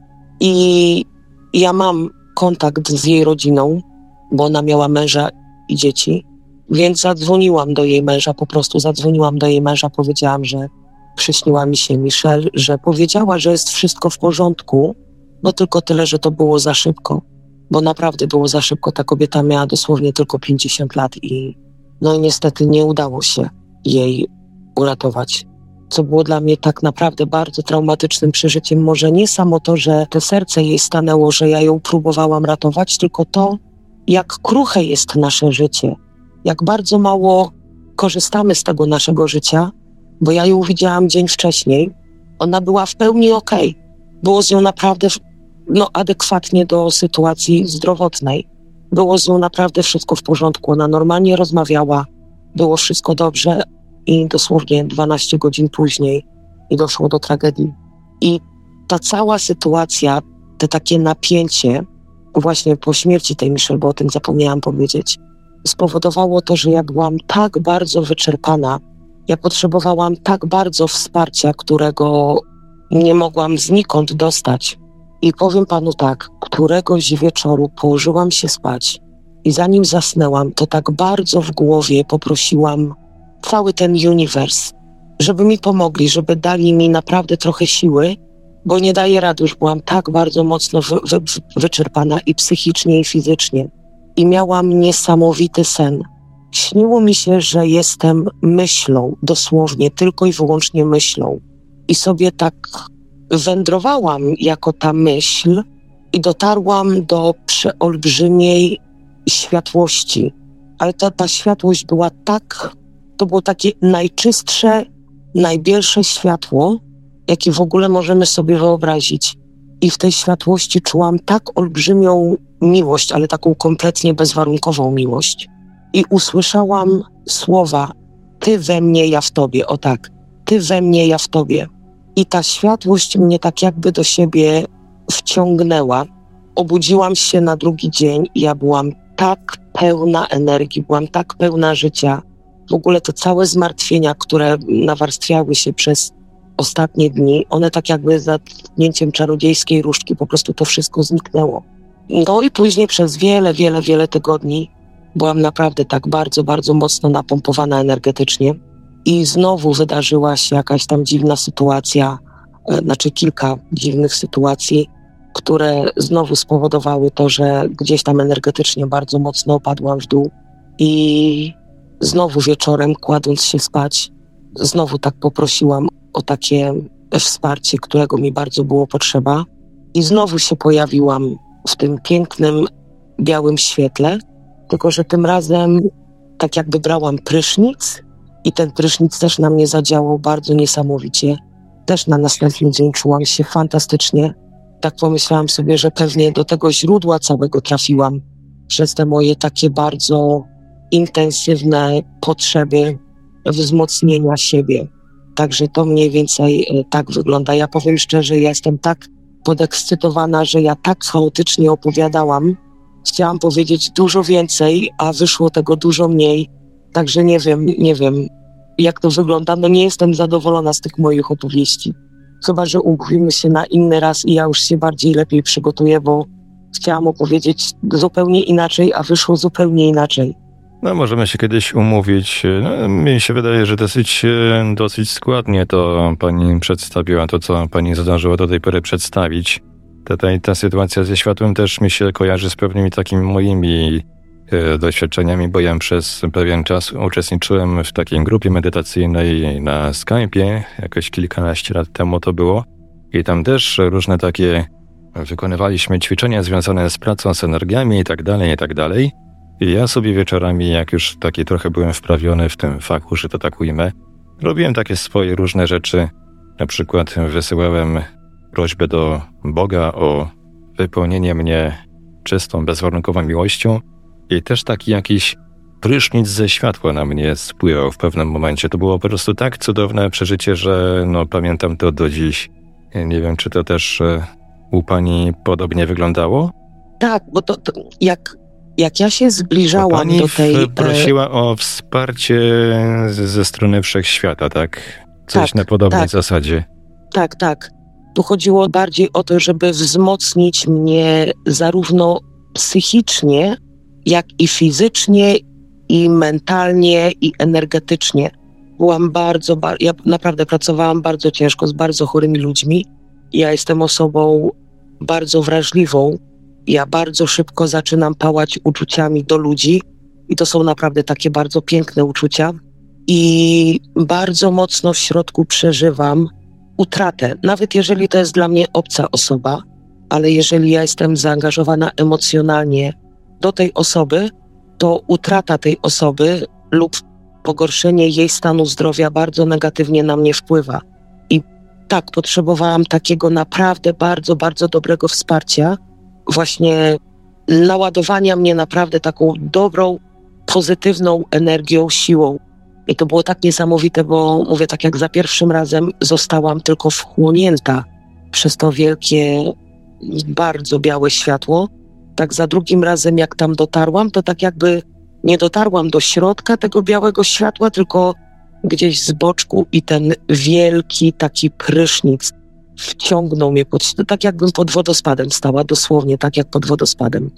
I ja mam kontakt z jej rodziną, bo ona miała męża i dzieci, więc zadzwoniłam do jej męża, po prostu zadzwoniłam do jej męża, powiedziałam, że przyśniła mi się Michelle, że powiedziała, że jest wszystko w porządku, no tylko tyle, że to było za szybko, bo naprawdę było za szybko. Ta kobieta miała dosłownie tylko pięćdziesiąt lat i no i niestety nie udało się jej uratować. Co było dla mnie tak naprawdę bardzo traumatycznym przeżyciem. Może nie samo to, że to serce jej stanęło, że ja ją próbowałam ratować, tylko to, jak kruche jest nasze życie. Jak bardzo mało korzystamy z tego naszego życia, bo ja ją widziałam dzień wcześniej. Ona była w pełni okej. Było z nią naprawdę no, adekwatnie do sytuacji zdrowotnej. Było z nią naprawdę wszystko w porządku. Ona normalnie rozmawiała, było wszystko dobrze i dosłownie dwanaście godzin później i doszło do tragedii. I ta cała sytuacja, te takie napięcie właśnie po śmierci tej Michelle, bo o tym zapomniałam powiedzieć, spowodowało to, że ja byłam tak bardzo wyczerpana, ja potrzebowałam tak bardzo wsparcia, którego nie mogłam znikąd dostać. I powiem panu tak, któregoś wieczoru położyłam się spać i zanim zasnęłam, to tak bardzo w głowie poprosiłam cały ten uniwers, żeby mi pomogli, żeby dali mi naprawdę trochę siły, bo nie daję rady, już byłam tak bardzo mocno wy, wy, wyczerpana i psychicznie, i fizycznie. I miałam niesamowity sen. Śniło mi się, że jestem myślą, dosłownie, tylko i wyłącznie myślą. I sobie tak wędrowałam jako ta myśl i dotarłam do przeolbrzymiej światłości. Ale ta, ta światłość była tak, to było takie najczystsze, najbielsze światło, jakie w ogóle możemy sobie wyobrazić. I w tej światłości czułam tak olbrzymią miłość, ale taką kompletnie bezwarunkową miłość. I usłyszałam słowa, ty we mnie, ja w tobie, o tak, ty we mnie, ja w tobie. I ta światłość mnie tak jakby do siebie wciągnęła. Obudziłam się na drugi dzień i ja byłam tak pełna energii, byłam tak pełna życia. W ogóle te całe zmartwienia, które nawarstwiały się przez ostatnie dni, one tak jakby za tknięciem czarodziejskiej różdżki po prostu to wszystko zniknęło. No i później przez wiele, wiele, wiele tygodni byłam naprawdę tak bardzo, bardzo mocno napompowana energetycznie i znowu wydarzyła się jakaś tam dziwna sytuacja, znaczy kilka dziwnych sytuacji, które znowu spowodowały to, że gdzieś tam energetycznie bardzo mocno opadłam w dół i znowu wieczorem, kładąc się spać, znowu tak poprosiłam o takie wsparcie, którego mi bardzo było potrzeba. i znowu się pojawiłam w tym pięknym, białym świetle, tylko że tym razem tak jakby brałam prysznic i ten prysznic też na mnie zadziałał bardzo niesamowicie. Też na następny dzień czułam się fantastycznie. Tak pomyślałam sobie, że pewnie do tego źródła całego trafiłam przez te moje takie bardzo intensywne potrzeby wzmocnienia siebie. Także to mniej więcej tak wygląda. Ja powiem szczerze, ja jestem tak podekscytowana, że ja tak chaotycznie opowiadałam. Chciałam powiedzieć dużo więcej, a wyszło tego dużo mniej. Także nie wiem, nie wiem jak to wygląda. No nie jestem zadowolona z tych moich opowieści. Chyba że umówimy się na inny raz i ja już się bardziej lepiej przygotuję, bo chciałam opowiedzieć zupełnie inaczej, a wyszło zupełnie inaczej. No możemy się kiedyś umówić. No, mi się wydaje, że dosyć, dosyć składnie to pani przedstawiła, to co pani zdążyła do tej pory przedstawić. Tutaj ta sytuacja ze światłem też mi się kojarzy z pewnymi takimi moimi e, doświadczeniami, bo ja przez pewien czas uczestniczyłem w takiej grupie medytacyjnej na Skype'ie, jakoś kilkanaście lat temu to było. I tam też różne takie wykonywaliśmy ćwiczenia związane z pracą z energiami i tak dalej, i tak dalej. I ja sobie wieczorami, jak już taki trochę byłem wprawiony w tym fachu, że to tak ujmę, robiłem takie swoje różne rzeczy. Na przykład wysyłałem prośbę do Boga o wypełnienie mnie czystą, bezwarunkową miłością i też taki jakiś prysznic ze światła na mnie spływał w pewnym momencie. To było po prostu tak cudowne przeżycie, że no pamiętam to do dziś. Nie wiem, czy to też u pani podobnie wyglądało? Tak, bo to, to jak, jak ja się zbliżałam pani do tej... Pani prosiła o wsparcie z, ze strony wszechświata, tak? Coś tak, na podobnej tak. zasadzie. Tak, tak. Tu chodziło bardziej o to, żeby wzmocnić mnie zarówno psychicznie, jak i fizycznie, i mentalnie, i energetycznie. Byłam bardzo, bar- ja naprawdę pracowałam bardzo ciężko z bardzo chorymi ludźmi. Ja jestem osobą bardzo wrażliwą. Ja bardzo szybko zaczynam pałać uczuciami do ludzi i to są naprawdę takie bardzo piękne uczucia. I bardzo mocno w środku przeżywam utratę, nawet jeżeli to jest dla mnie obca osoba, ale jeżeli ja jestem zaangażowana emocjonalnie do tej osoby, to utrata tej osoby lub pogorszenie jej stanu zdrowia bardzo negatywnie na mnie wpływa. I tak, potrzebowałam takiego naprawdę bardzo, bardzo dobrego wsparcia, właśnie naładowania mnie naprawdę taką dobrą, pozytywną energią, siłą. I to było tak niesamowite, bo mówię, tak jak za pierwszym razem zostałam tylko wchłonięta przez to wielkie, bardzo białe światło, tak za drugim razem jak tam dotarłam, to tak jakby nie dotarłam do środka tego białego światła, tylko gdzieś z boczku i ten wielki taki prysznic wciągnął mnie pod, tak jakbym pod wodospadem stała, dosłownie tak jak pod wodospadem.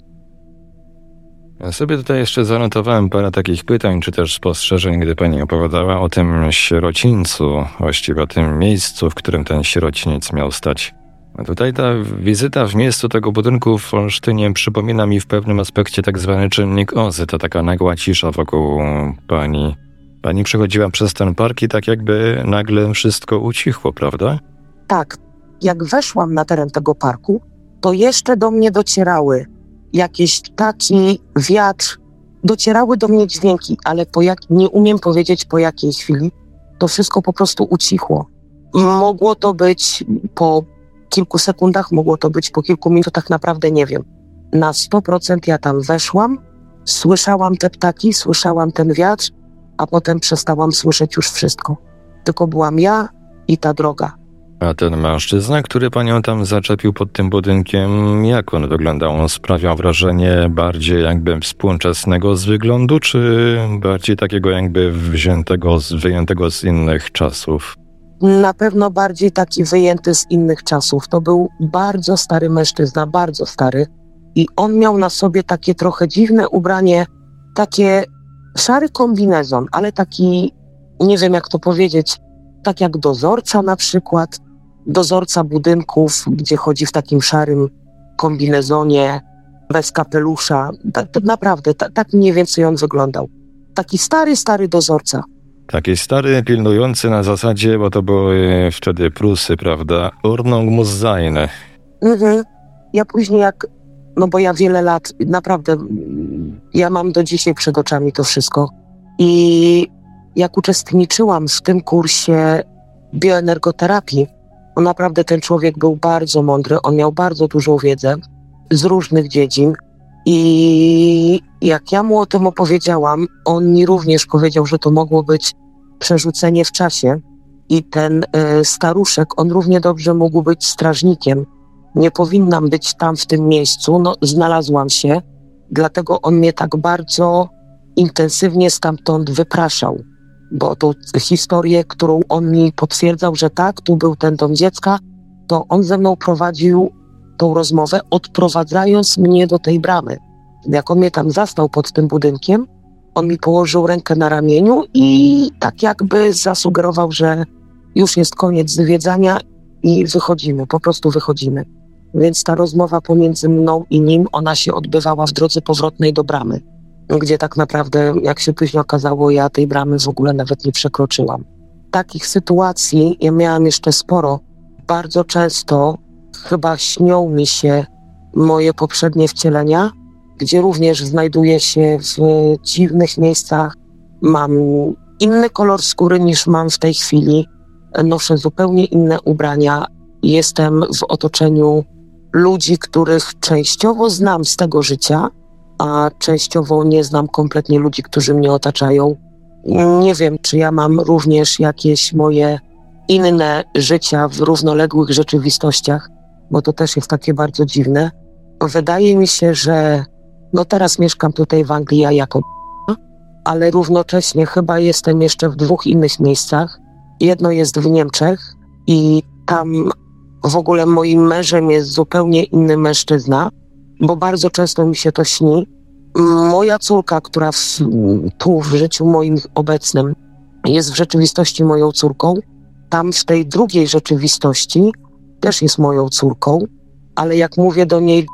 Ja sobie tutaj jeszcze zanotowałem parę takich pytań, czy też spostrzeżeń, gdy pani opowiadała o tym sierocińcu, właściwie o tym miejscu, w którym ten sierociniec miał stać. A tutaj ta wizyta w miejscu tego budynku w Olsztynie przypomina mi w pewnym aspekcie tak zwany czynnik Ozy, to taka nagła cisza wokół pani. Pani przechodziła przez ten park i tak jakby nagle wszystko ucichło, prawda? Tak. Jak weszłam na teren tego parku, to jeszcze do mnie docierały jakieś ptaki, wiatr, docierały do mnie dźwięki, ale po jak, nie umiem powiedzieć po jakiej chwili, to wszystko po prostu ucichło. Mogło to być po kilku sekundach, mogło to być po kilku minutach, naprawdę nie wiem. Na sto procent ja tam weszłam, słyszałam te ptaki, słyszałam ten wiatr, a potem przestałam słyszeć już wszystko. Tylko byłam ja i ta droga. A ten mężczyzna, który panią tam zaczepił pod tym budynkiem, jak on wyglądał? On sprawiał wrażenie bardziej jakby współczesnego z wyglądu, czy bardziej takiego jakby wziętego, z, wyjętego z innych czasów? Na pewno bardziej taki wyjęty z innych czasów. To był bardzo stary mężczyzna, bardzo stary. I on miał na sobie takie trochę dziwne ubranie, takie szary kombinezon, ale taki, nie wiem jak to powiedzieć, tak jak dozorca na przykład, dozorca budynków, gdzie chodzi w takim szarym kombinezonie, bez kapelusza. Tak, tak naprawdę, tak, tak mniej więcej on wyglądał. Taki stary, stary dozorca. Taki stary, pilnujący na zasadzie, bo to były wtedy Prusy, prawda? Ordnung muss sein. Mhm. Ja później jak, no bo ja wiele lat, naprawdę, ja mam do dzisiaj przed oczami to wszystko. I jak uczestniczyłam w tym kursie bioenergoterapii, to naprawdę ten człowiek był bardzo mądry, on miał bardzo dużą wiedzę z różnych dziedzin. I jak ja mu o tym opowiedziałam, on mi również powiedział, że to mogło być przerzucenie w czasie. I ten y, staruszek, on równie dobrze mógł być strażnikiem. Nie powinnam być tam w tym miejscu, no znalazłam się, dlatego on mnie tak bardzo intensywnie stamtąd wypraszał. Bo tą historię, którą on mi potwierdzał, że tak, tu był ten dom dziecka, to on ze mną prowadził tą rozmowę, odprowadzając mnie do tej bramy. Jak on mnie tam zastał pod tym budynkiem, on mi położył rękę na ramieniu i tak jakby zasugerował, że już jest koniec zwiedzania i wychodzimy, po prostu wychodzimy. Więc ta rozmowa pomiędzy mną i nim, ona się odbywała w drodze powrotnej do bramy, gdzie tak naprawdę, jak się później okazało, ja tej bramy w ogóle nawet nie przekroczyłam. Takich sytuacji ja miałam jeszcze sporo. Bardzo często chyba śnią mi się moje poprzednie wcielenia, gdzie również znajduję się w dziwnych miejscach. Mam inny kolor skóry niż mam w tej chwili. Noszę zupełnie inne ubrania. Jestem w otoczeniu ludzi, których częściowo znam z tego życia, a częściowo nie znam kompletnie ludzi, którzy mnie otaczają. Nie wiem, czy ja mam również jakieś moje inne życia w równoległych rzeczywistościach, bo to też jest takie bardzo dziwne. Wydaje mi się, że no teraz mieszkam tutaj w Anglii, ja jako ale równocześnie chyba jestem jeszcze w dwóch innych miejscach. Jedno jest w Niemczech i tam w ogóle moim mężem jest zupełnie inny mężczyzna, bo bardzo często mi się to śni. Moja córka, która w, tu w życiu moim obecnym jest w rzeczywistości moją córką, tam w tej drugiej rzeczywistości też jest moją córką, ale jak mówię do niej,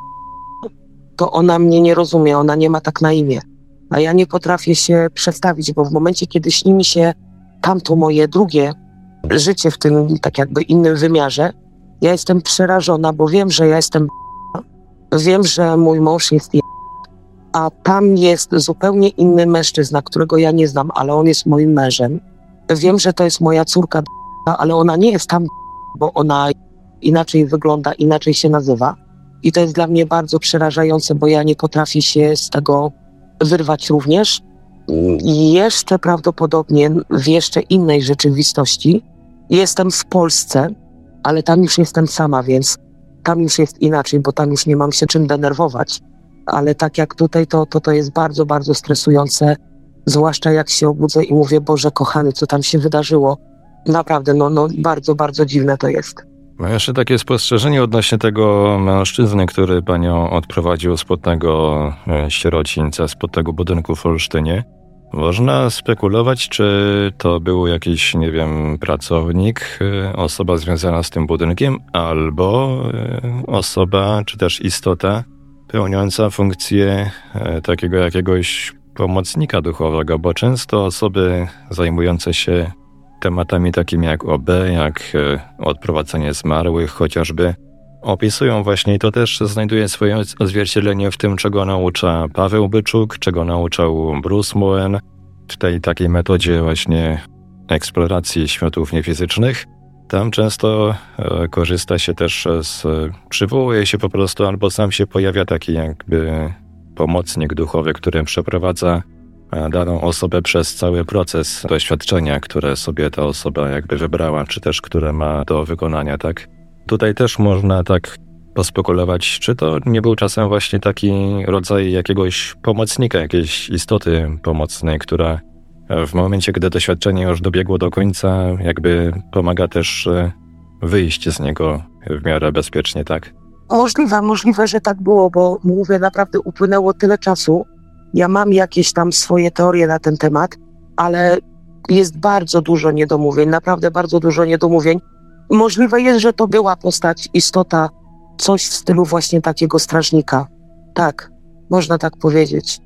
to ona mnie nie rozumie, ona nie ma tak na imię. A ja nie potrafię się przestawić, bo w momencie, kiedy śni mi się tamto moje drugie życie w tym tak jakby innym wymiarze, ja jestem przerażona, bo wiem, że ja jestem wiem, że mój mąż jest a tam jest zupełnie inny mężczyzna, którego ja nie znam, ale on jest moim mężem. Wiem, że to jest moja córka, ale ona nie jest tam, bo ona inaczej wygląda, inaczej się nazywa. I to jest dla mnie bardzo przerażające, bo ja nie potrafię się z tego wyrwać również. I jeszcze prawdopodobnie w jeszcze innej rzeczywistości jestem w Polsce, ale tam już jestem sama, więc tam już jest inaczej, bo tam już nie mam się czym denerwować. Ale tak jak tutaj, to, to, to jest bardzo, bardzo stresujące, zwłaszcza jak się obudzę i mówię, Boże kochany, co tam się wydarzyło. Naprawdę, no, no bardzo, bardzo dziwne to jest. Mam jeszcze takie spostrzeżenie odnośnie tego mężczyzny, który panią odprowadził spod tego sierocińca, spod tego budynku w Olsztynie. Można spekulować, czy to był jakiś, nie wiem, pracownik, osoba związana z tym budynkiem, albo osoba, czy też istota pełniąca funkcję takiego jakiegoś pomocnika duchowego, bo często osoby zajmujące się tematami takimi jak O B, jak odprowadzanie zmarłych chociażby, opisują właśnie i to też znajduje swoje odzwierciedlenie w tym, czego naucza Paweł Byczuk, czego nauczał Bruce Moen, w tej takiej metodzie właśnie eksploracji światów niefizycznych. Tam często e, korzysta się też z, przywołuje się po prostu, albo sam się pojawia taki jakby pomocnik duchowy, który przeprowadza daną osobę przez cały proces doświadczenia, które sobie ta osoba jakby wybrała, czy też które ma do wykonania, tak? Tutaj też można tak pospekulować, czy to nie był czasem właśnie taki rodzaj jakiegoś pomocnika, jakiejś istoty pomocnej, która w momencie, gdy doświadczenie już dobiegło do końca, jakby pomaga też wyjść z niego w miarę bezpiecznie, tak? Możliwe, możliwe, że tak było, bo mówię, naprawdę upłynęło tyle czasu. Ja mam jakieś tam swoje teorie na ten temat, ale jest bardzo dużo niedomówień, naprawdę bardzo dużo niedomówień. Możliwe jest, że to była postać, istota, coś w stylu właśnie takiego strażnika. Tak, można tak powiedzieć.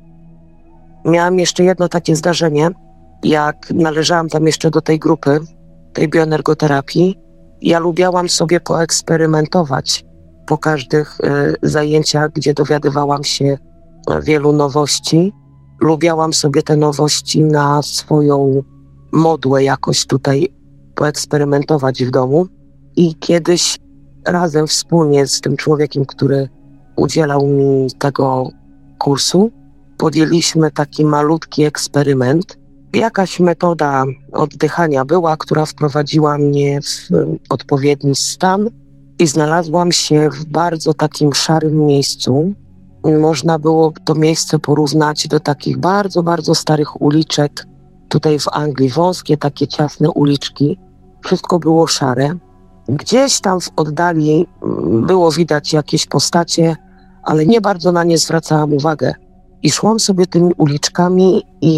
Miałam jeszcze jedno takie zdarzenie, jak należałam tam jeszcze do tej grupy, tej bioenergoterapii. Ja lubiałam sobie poeksperymentować po każdych y, zajęciach, gdzie dowiadywałam się wielu nowości. Lubiałam sobie te nowości na swoją modłę jakoś tutaj poeksperymentować w domu. I kiedyś razem wspólnie z tym człowiekiem, który udzielał mi tego kursu, podjęliśmy taki malutki eksperyment. Jakaś metoda oddychania była, która wprowadziła mnie w odpowiedni stan i znalazłam się w bardzo takim szarym miejscu. Można było to miejsce porównać do takich bardzo, bardzo starych uliczek. Tutaj w Anglii wąskie, takie ciasne uliczki. Wszystko było szare. Gdzieś tam w oddali było widać jakieś postacie, ale nie bardzo na nie zwracałam uwagę. I szłam sobie tymi uliczkami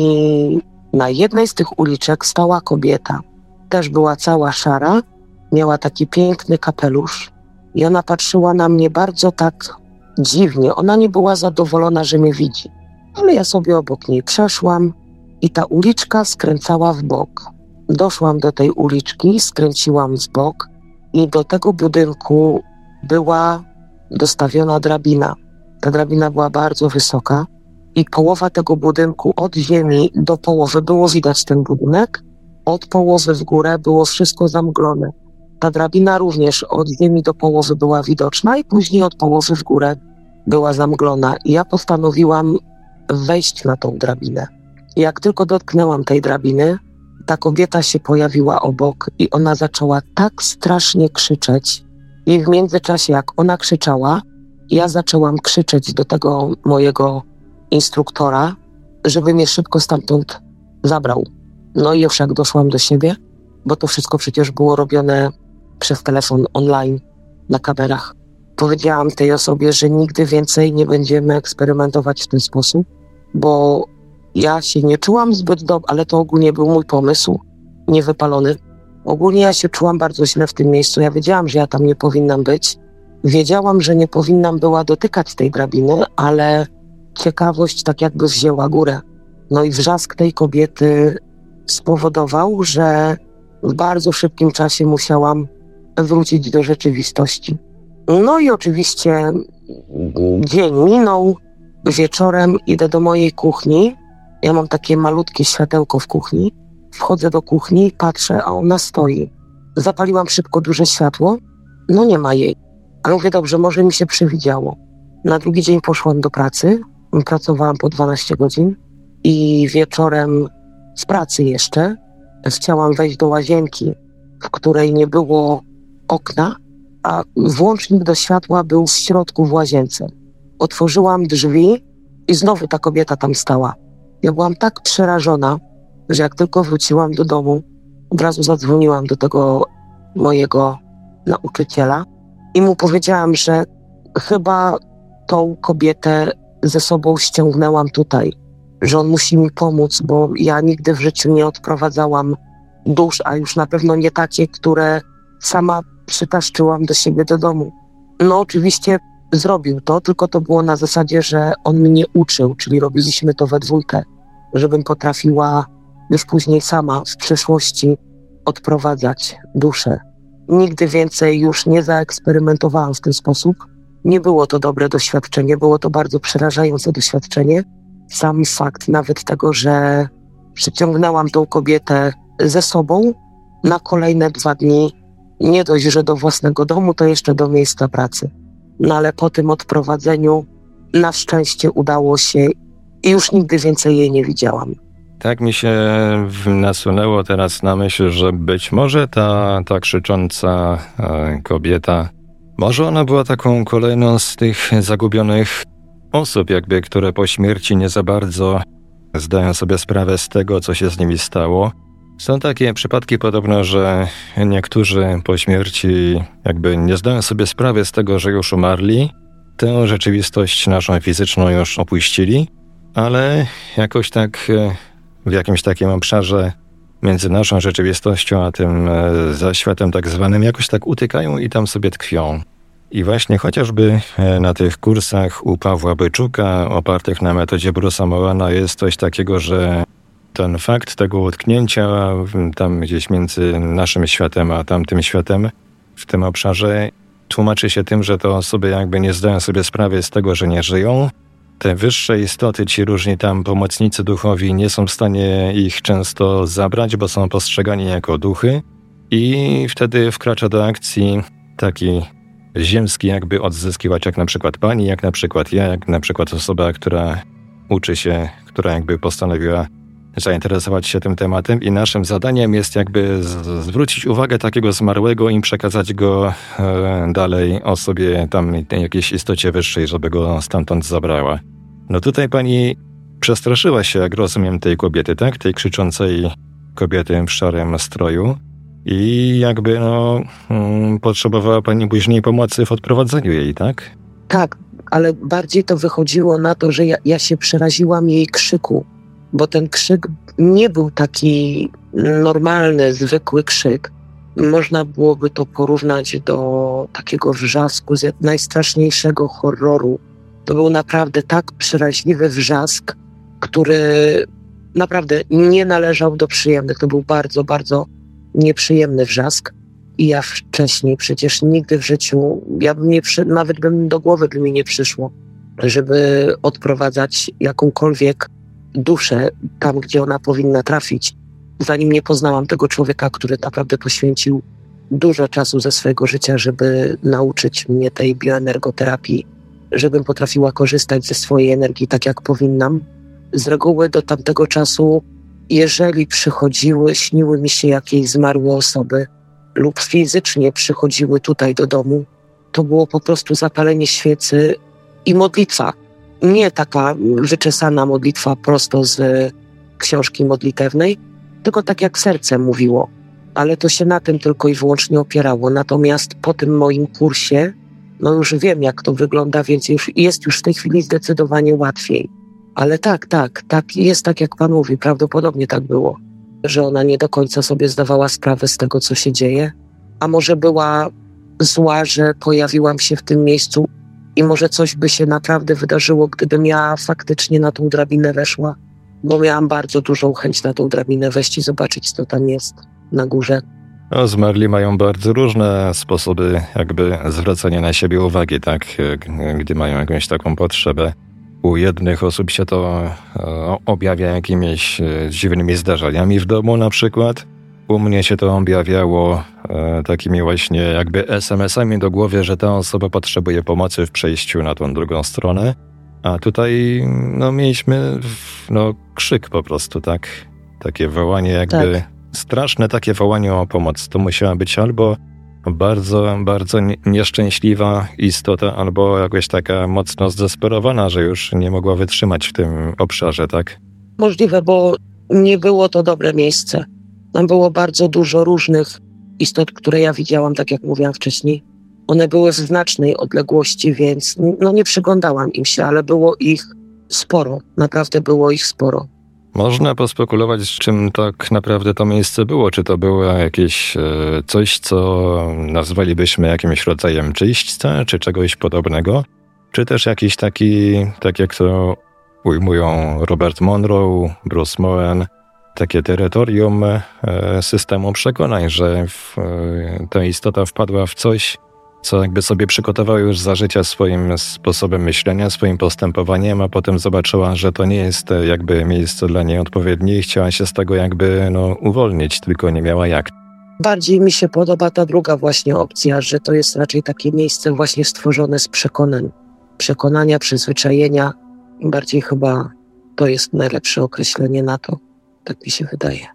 i na jednej z tych uliczek stała kobieta. Też była cała szara, miała taki piękny kapelusz i ona patrzyła na mnie bardzo tak dziwnie. Ona nie była zadowolona, że mnie widzi. Ale ja sobie obok niej przeszłam i ta uliczka skręcała w bok. Doszłam do tej uliczki, skręciłam w bok i do tego budynku była dostawiona drabina. Ta drabina była bardzo wysoka i połowa tego budynku od ziemi do połowy było widać ten budynek. Od połowy w górę było wszystko zamglone. Ta drabina również od ziemi do połowy była widoczna i później od połowy w górę była zamglona. I ja postanowiłam wejść na tą drabinę. I jak tylko dotknęłam tej drabiny, ta kobieta się pojawiła obok i ona zaczęła tak strasznie krzyczeć. I w międzyczasie, jak ona krzyczała, ja zaczęłam krzyczeć do tego mojego instruktora, żeby mnie szybko stamtąd zabrał. No i już jak doszłam do siebie, bo to wszystko przecież było robione przez telefon online na kamerach. Powiedziałam tej osobie, że nigdy więcej nie będziemy eksperymentować w ten sposób, bo ja się nie czułam zbyt dobrze, ale to ogólnie był mój pomysł, niewypalony. Ogólnie ja się czułam bardzo źle w tym miejscu. Ja wiedziałam, że ja tam nie powinnam być. Wiedziałam, że nie powinnam była dotykać tej drabiny, ale ciekawość tak jakby wzięła górę. No i wrzask tej kobiety spowodował, że w bardzo szybkim czasie musiałam wrócić do rzeczywistości. No i oczywiście dzień minął, wieczorem idę do mojej kuchni. Ja mam takie malutkie światełko w kuchni. Wchodzę do kuchni, patrzę, a ona stoi. Zapaliłam szybko duże światło, no nie ma jej. Ale mówię, dobrze, może mi się przewidziało. Na drugi dzień poszłam do pracy, pracowałam po dwanaście godzin i wieczorem z pracy jeszcze chciałam wejść do łazienki, w której nie było okna, a włącznik do światła był w środku w łazience. Otworzyłam drzwi i znowu ta kobieta tam stała. Ja byłam tak przerażona, że jak tylko wróciłam do domu, od razu zadzwoniłam do tego mojego nauczyciela i mu powiedziałam, że chyba tą kobietę ze sobą ściągnęłam tutaj, że on musi mi pomóc, bo ja nigdy w życiu nie odprowadzałam dusz, a już na pewno nie takie, które sama przytaszczyłam do siebie do domu. No oczywiście zrobił to, tylko to było na zasadzie, że on mnie uczył, czyli robiliśmy to we dwójkę, żebym potrafiła już później sama w przyszłości odprowadzać duszę. Nigdy więcej już nie zaeksperymentowałam w ten sposób. Nie było to dobre doświadczenie, było to bardzo przerażające doświadczenie. Sam fakt nawet tego, że przyciągnęłam tą kobietę ze sobą na kolejne dwa dni, nie dość, że do własnego domu, to jeszcze do miejsca pracy. No ale po tym odprowadzeniu na szczęście udało się i już nigdy więcej jej nie widziałam. Tak mi się nasunęło teraz na myśl, że być może ta, ta krzycząca e, kobieta, może ona była taką kolejną z tych zagubionych osób, jakby, które po śmierci nie za bardzo zdają sobie sprawę z tego, co się z nimi stało. Są takie przypadki podobno, że niektórzy po śmierci jakby nie zdają sobie sprawy z tego, że już umarli, tę rzeczywistość naszą fizyczną już opuścili, ale jakoś tak w jakimś takim obszarze między naszą rzeczywistością a tym zaświatem tak zwanym jakoś tak utykają i tam sobie tkwią. I właśnie chociażby na tych kursach u Pawła Byczuka opartych na metodzie Bruce'a Morana jest coś takiego, że ten fakt tego utknięcia tam gdzieś między naszym światem a tamtym światem w tym obszarze tłumaczy się tym, że te osoby jakby nie zdają sobie sprawy z tego, że nie żyją. Te wyższe istoty, ci różni tam pomocnicy duchowi nie są w stanie ich często zabrać, bo są postrzegani jako duchy i wtedy wkracza do akcji taki ziemski jakby odzyskiwać, jak na przykład pani, jak na przykład ja, jak na przykład osoba, która uczy się, która jakby postanowiła zainteresować się tym tematem i naszym zadaniem jest jakby z- zwrócić uwagę takiego zmarłego i przekazać go e, dalej osobie tam jakiejś istocie wyższej, żeby go stamtąd zabrała. No tutaj pani przestraszyła się, jak rozumiem, tej kobiety, tak? Tej krzyczącej kobiety w szarym stroju i jakby no mm, potrzebowała pani później pomocy w odprowadzeniu jej, tak? Tak, ale bardziej to wychodziło na to, że ja, ja się przeraziłam jej krzyku, bo ten krzyk nie był taki normalny, zwykły krzyk. Można byłoby to porównać do takiego wrzasku z najstraszniejszego horroru. To był naprawdę tak przeraźliwy wrzask, który naprawdę nie należał do przyjemnych. To był bardzo, bardzo nieprzyjemny wrzask. I ja wcześniej przecież nigdy w życiu, ja bym nie przy, nawet bym do głowy by mi nie przyszło, żeby odprowadzać jakąkolwiek duszę tam, gdzie ona powinna trafić. Zanim nie poznałam tego człowieka, który naprawdę poświęcił dużo czasu ze swojego życia, żeby nauczyć mnie tej bioenergoterapii, żebym potrafiła korzystać ze swojej energii tak, jak powinnam. Z reguły do tamtego czasu, jeżeli przychodziły, śniły mi się jakieś zmarłe osoby lub fizycznie przychodziły tutaj do domu, to było po prostu zapalenie świecy i modlitwa. Nie taka wyczesana modlitwa prosto z książki modlitewnej, tylko tak jak serce mówiło. Ale to się na tym tylko i wyłącznie opierało. Natomiast po tym moim kursie, no już wiem, jak to wygląda, więc już jest już w tej chwili zdecydowanie łatwiej. Ale tak, tak, tak jest tak, jak pan mówi. Prawdopodobnie tak było, że ona nie do końca sobie zdawała sprawę z tego, co się dzieje. A może była zła, że pojawiłam się w tym miejscu i może coś by się naprawdę wydarzyło, gdybym ja faktycznie na tą drabinę weszła. Bo miałam bardzo dużą chęć na tą drabinę wejść i zobaczyć, co tam jest na górze. No, zmarli mają bardzo różne sposoby jakby zwracania na siebie uwagi, tak? Gdy mają jakąś taką potrzebę. U jednych osób się to e, objawia jakimiś e, dziwnymi zdarzeniami w domu na przykład. U mnie się to objawiało e, takimi właśnie jakby es em esami do głowy, że ta osoba potrzebuje pomocy w przejściu na tą drugą stronę. A tutaj no, mieliśmy no, krzyk po prostu, tak? Takie wołanie jakby, Tak. straszne takie wołanie o pomoc. To musiała być albo bardzo, bardzo nie- nieszczęśliwa istota, albo jakaś taka mocno zdesperowana, że już nie mogła wytrzymać w tym obszarze, tak? Możliwe, bo nie było to dobre miejsce. Tam było bardzo dużo różnych istot, które ja widziałam, tak jak mówiłam wcześniej. One były w znacznej odległości, więc no nie przyglądałam im się, ale było ich sporo. Naprawdę było ich sporo. Można pospekulować, czym tak naprawdę to miejsce było. Czy to było jakieś e, coś, co nazwalibyśmy jakimś rodzajem czyśćca, czy czegoś podobnego? Czy też jakiś taki, tak jak to ujmują Robert Monroe, Bruce Moen, takie terytorium e, systemu przekonań, że w, e, ta istota wpadła w coś, co jakby sobie przygotowała już za życia swoim sposobem myślenia, swoim postępowaniem, a potem zobaczyła, że to nie jest e, jakby miejsce dla niej odpowiednie i chciała się z tego jakby no, uwolnić, tylko nie miała jak. Bardziej mi się podoba ta druga właśnie opcja, że to jest raczej takie miejsce właśnie stworzone z przekonań. Przekonania, przyzwyczajenia. Bardziej chyba to jest najlepsze określenie na to. Tak mi się wydaje.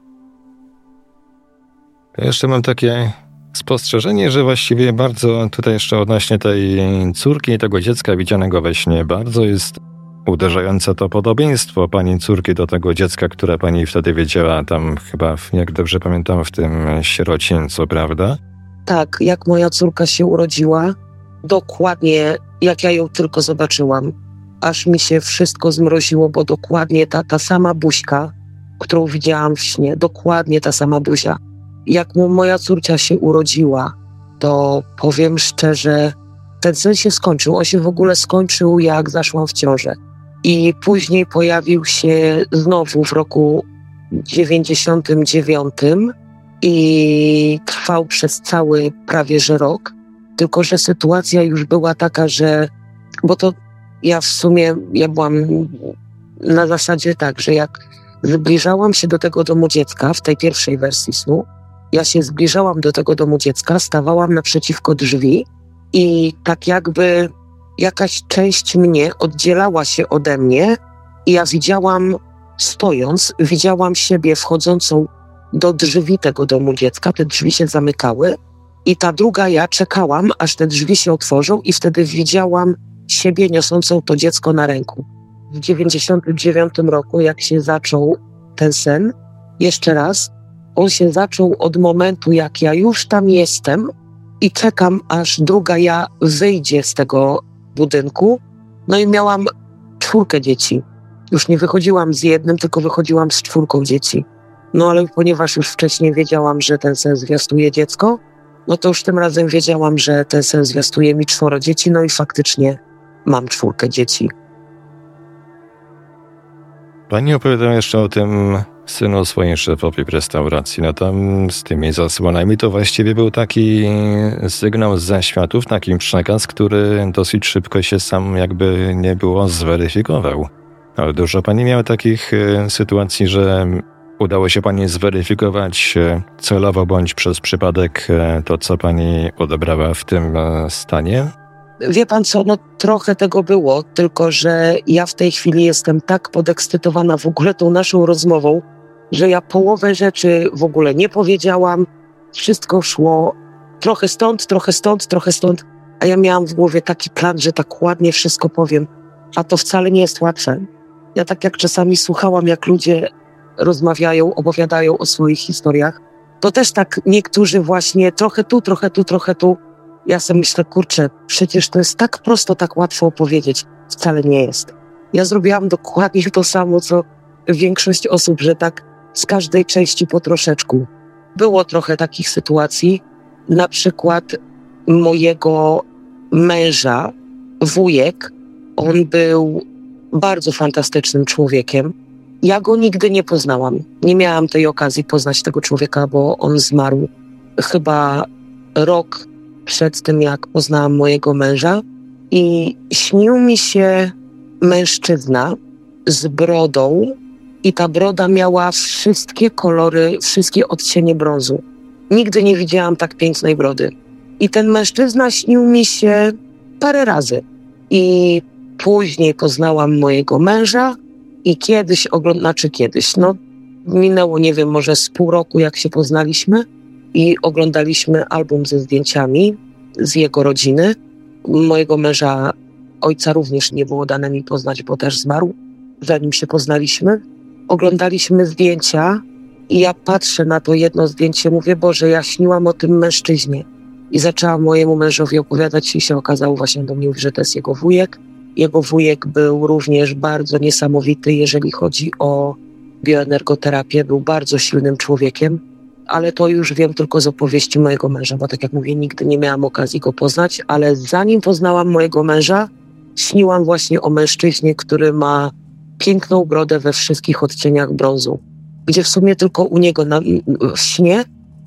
Ja jeszcze mam takie spostrzeżenie, że właściwie bardzo tutaj jeszcze odnośnie tej córki i tego dziecka widzianego we śnie, bardzo jest uderzające to podobieństwo pani córki do tego dziecka, które pani wtedy wiedziała tam chyba, jak dobrze pamiętam, w tym sierocińcu, prawda? Tak, jak moja córka się urodziła, dokładnie jak ja ją tylko zobaczyłam, aż mi się wszystko zmroziło, bo dokładnie ta, ta sama buźka, którą widziałam w śnie, dokładnie ta sama buzia. Jak mu moja córcia się urodziła, to powiem szczerze, ten sen się skończył. On się w ogóle skończył, jak zaszłam w ciążę. I później pojawił się znowu w roku dziewięćdziesiątym dziewiątym i trwał przez cały prawie że rok. Tylko że sytuacja już była taka, że... Bo to ja w sumie, ja byłam na zasadzie tak, że jak zbliżałam się do tego domu dziecka w tej pierwszej wersji snu, ja się zbliżałam do tego domu dziecka, stawałam naprzeciwko drzwi i tak jakby jakaś część mnie oddzielała się ode mnie i ja widziałam, stojąc, widziałam siebie wchodzącą do drzwi tego domu dziecka, te drzwi się zamykały i ta druga ja czekałam, aż te drzwi się otworzą i wtedy widziałam siebie niosącą to dziecko na ręku. W dziewięćdziesiątym dziewiątym roku, jak się zaczął ten sen, jeszcze raz, on się zaczął od momentu, jak ja już tam jestem i czekam, aż druga ja wyjdzie z tego budynku. No i miałam czwórkę dzieci. Już nie wychodziłam z jednym, tylko wychodziłam z czwórką dzieci. No ale ponieważ już wcześniej wiedziałam, że ten sen zwiastuje dziecko, no to już tym razem wiedziałam, że ten sen zwiastuje mi czworo dzieci, no i faktycznie mam czwórkę dzieci. Pani opowiadała jeszcze o tym synu swojej szefowej w restauracji. No tam z tymi zasłonami to właściwie był taki sygnał z zaświatów, taki przekaz, który dosyć szybko się sam jakby nie było zweryfikował. Ale dużo pani miała takich y, sytuacji, że udało się pani zweryfikować y, celowo bądź przez przypadek y, to, co pani odebrała w tym y, stanie? Wie pan co, no trochę tego było, tylko że ja w tej chwili jestem tak podekscytowana w ogóle tą naszą rozmową, że ja połowę rzeczy w ogóle nie powiedziałam, wszystko szło trochę stąd, trochę stąd, trochę stąd, a ja miałam w głowie taki plan, że tak ładnie wszystko powiem, a to wcale nie jest łatwe. Ja tak jak czasami słuchałam, jak ludzie rozmawiają, opowiadają o swoich historiach, to też tak niektórzy właśnie trochę tu, trochę tu, trochę tu. Ja sobie myślę, kurczę, przecież to jest tak prosto, tak łatwo opowiedzieć. Wcale nie jest. Ja zrobiłam dokładnie to samo, co większość osób, że tak z każdej części po troszeczku. Było trochę takich sytuacji, na przykład mojego męża, wujek, on był bardzo fantastycznym człowiekiem. Ja go nigdy nie poznałam. Nie miałam tej okazji poznać tego człowieka, bo on zmarł chyba rok przed tym, jak poznałam mojego męża. I śnił mi się mężczyzna z brodą i ta broda miała wszystkie kolory, wszystkie odcienie brązu. Nigdy nie widziałam tak pięknej brody. I ten mężczyzna śnił mi się parę razy. I później poznałam mojego męża i kiedyś, ogląd- znaczy kiedyś, no minęło, nie wiem, może z pół roku, jak się poznaliśmy i oglądaliśmy album ze zdjęciami z jego rodziny. Mojego męża, ojca również nie było dane mi poznać, bo też zmarł, zanim się poznaliśmy. Oglądaliśmy zdjęcia i ja patrzę na to jedno zdjęcie, mówię, Boże, ja śniłam o tym mężczyźnie. I zaczęłam mojemu mężowi opowiadać i się okazało, właśnie do mnie mówi, że to jest jego wujek. Jego wujek był również bardzo niesamowity, jeżeli chodzi o bioenergoterapię. Był bardzo silnym człowiekiem, ale to już wiem tylko z opowieści mojego męża, bo tak jak mówię, nigdy nie miałam okazji go poznać, ale zanim poznałam mojego męża, śniłam właśnie o mężczyźnie, który ma piękną brodę we wszystkich odcieniach brązu, gdzie w sumie tylko u niego na, w śnie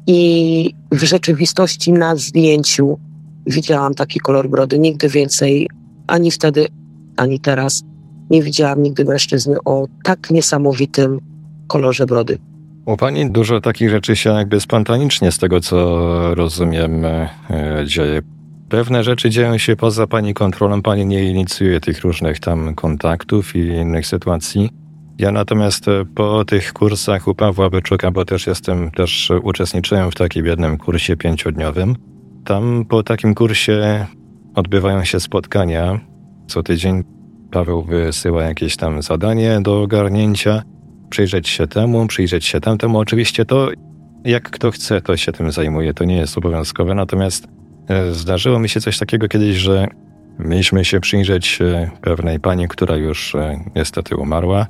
i w rzeczywistości na zdjęciu widziałam taki kolor brody. Nigdy więcej, ani wtedy, ani teraz, nie widziałam nigdy mężczyzny o tak niesamowitym kolorze brody. U pani dużo takich rzeczy się jakby spontanicznie, z tego co rozumiem, e, dzieje. Pewne rzeczy dzieją się poza pani kontrolą, pani nie inicjuje tych różnych tam kontaktów i innych sytuacji. Ja natomiast po tych kursach u Pawła Byczuka, bo też jestem, też uczestniczyłem w takim jednym kursie pięciodniowym. Tam po takim kursie odbywają się spotkania. Co tydzień Paweł wysyła jakieś tam zadanie do ogarnięcia. Przyjrzeć się temu, przyjrzeć się tamtemu. Oczywiście to, jak kto chce, to się tym zajmuje. To nie jest obowiązkowe. Natomiast zdarzyło mi się coś takiego kiedyś, że mieliśmy się przyjrzeć pewnej pani, która już niestety umarła.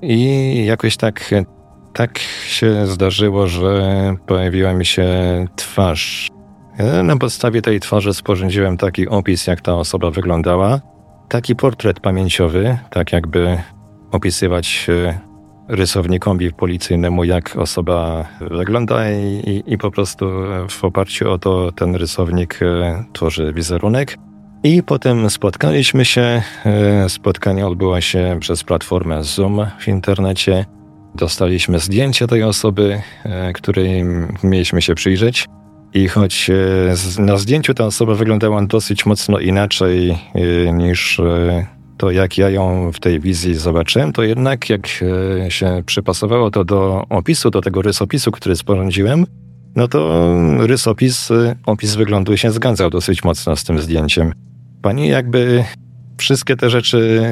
I jakoś tak, tak się zdarzyło, że pojawiła mi się twarz. Na podstawie tej twarzy sporządziłem taki opis, jak ta osoba wyglądała. Taki portret pamięciowy, tak jakby opisywać rysownikowi policyjnemu, jak osoba wygląda i, i, i po prostu w oparciu o to ten rysownik tworzy wizerunek. I potem spotkaliśmy się. Spotkanie odbyło się przez platformę Zoom w internecie. Dostaliśmy zdjęcie tej osoby, której mieliśmy się przyjrzeć. I choć na zdjęciu ta osoba wyglądała dosyć mocno inaczej niż to, jak ja ją w tej wizji zobaczyłem, to jednak jak się przypasowało to do opisu, do tego rysopisu, który sporządziłem, no to rysopis, opis wyglądu się zgadzał dosyć mocno z tym zdjęciem. Pani jakby wszystkie te rzeczy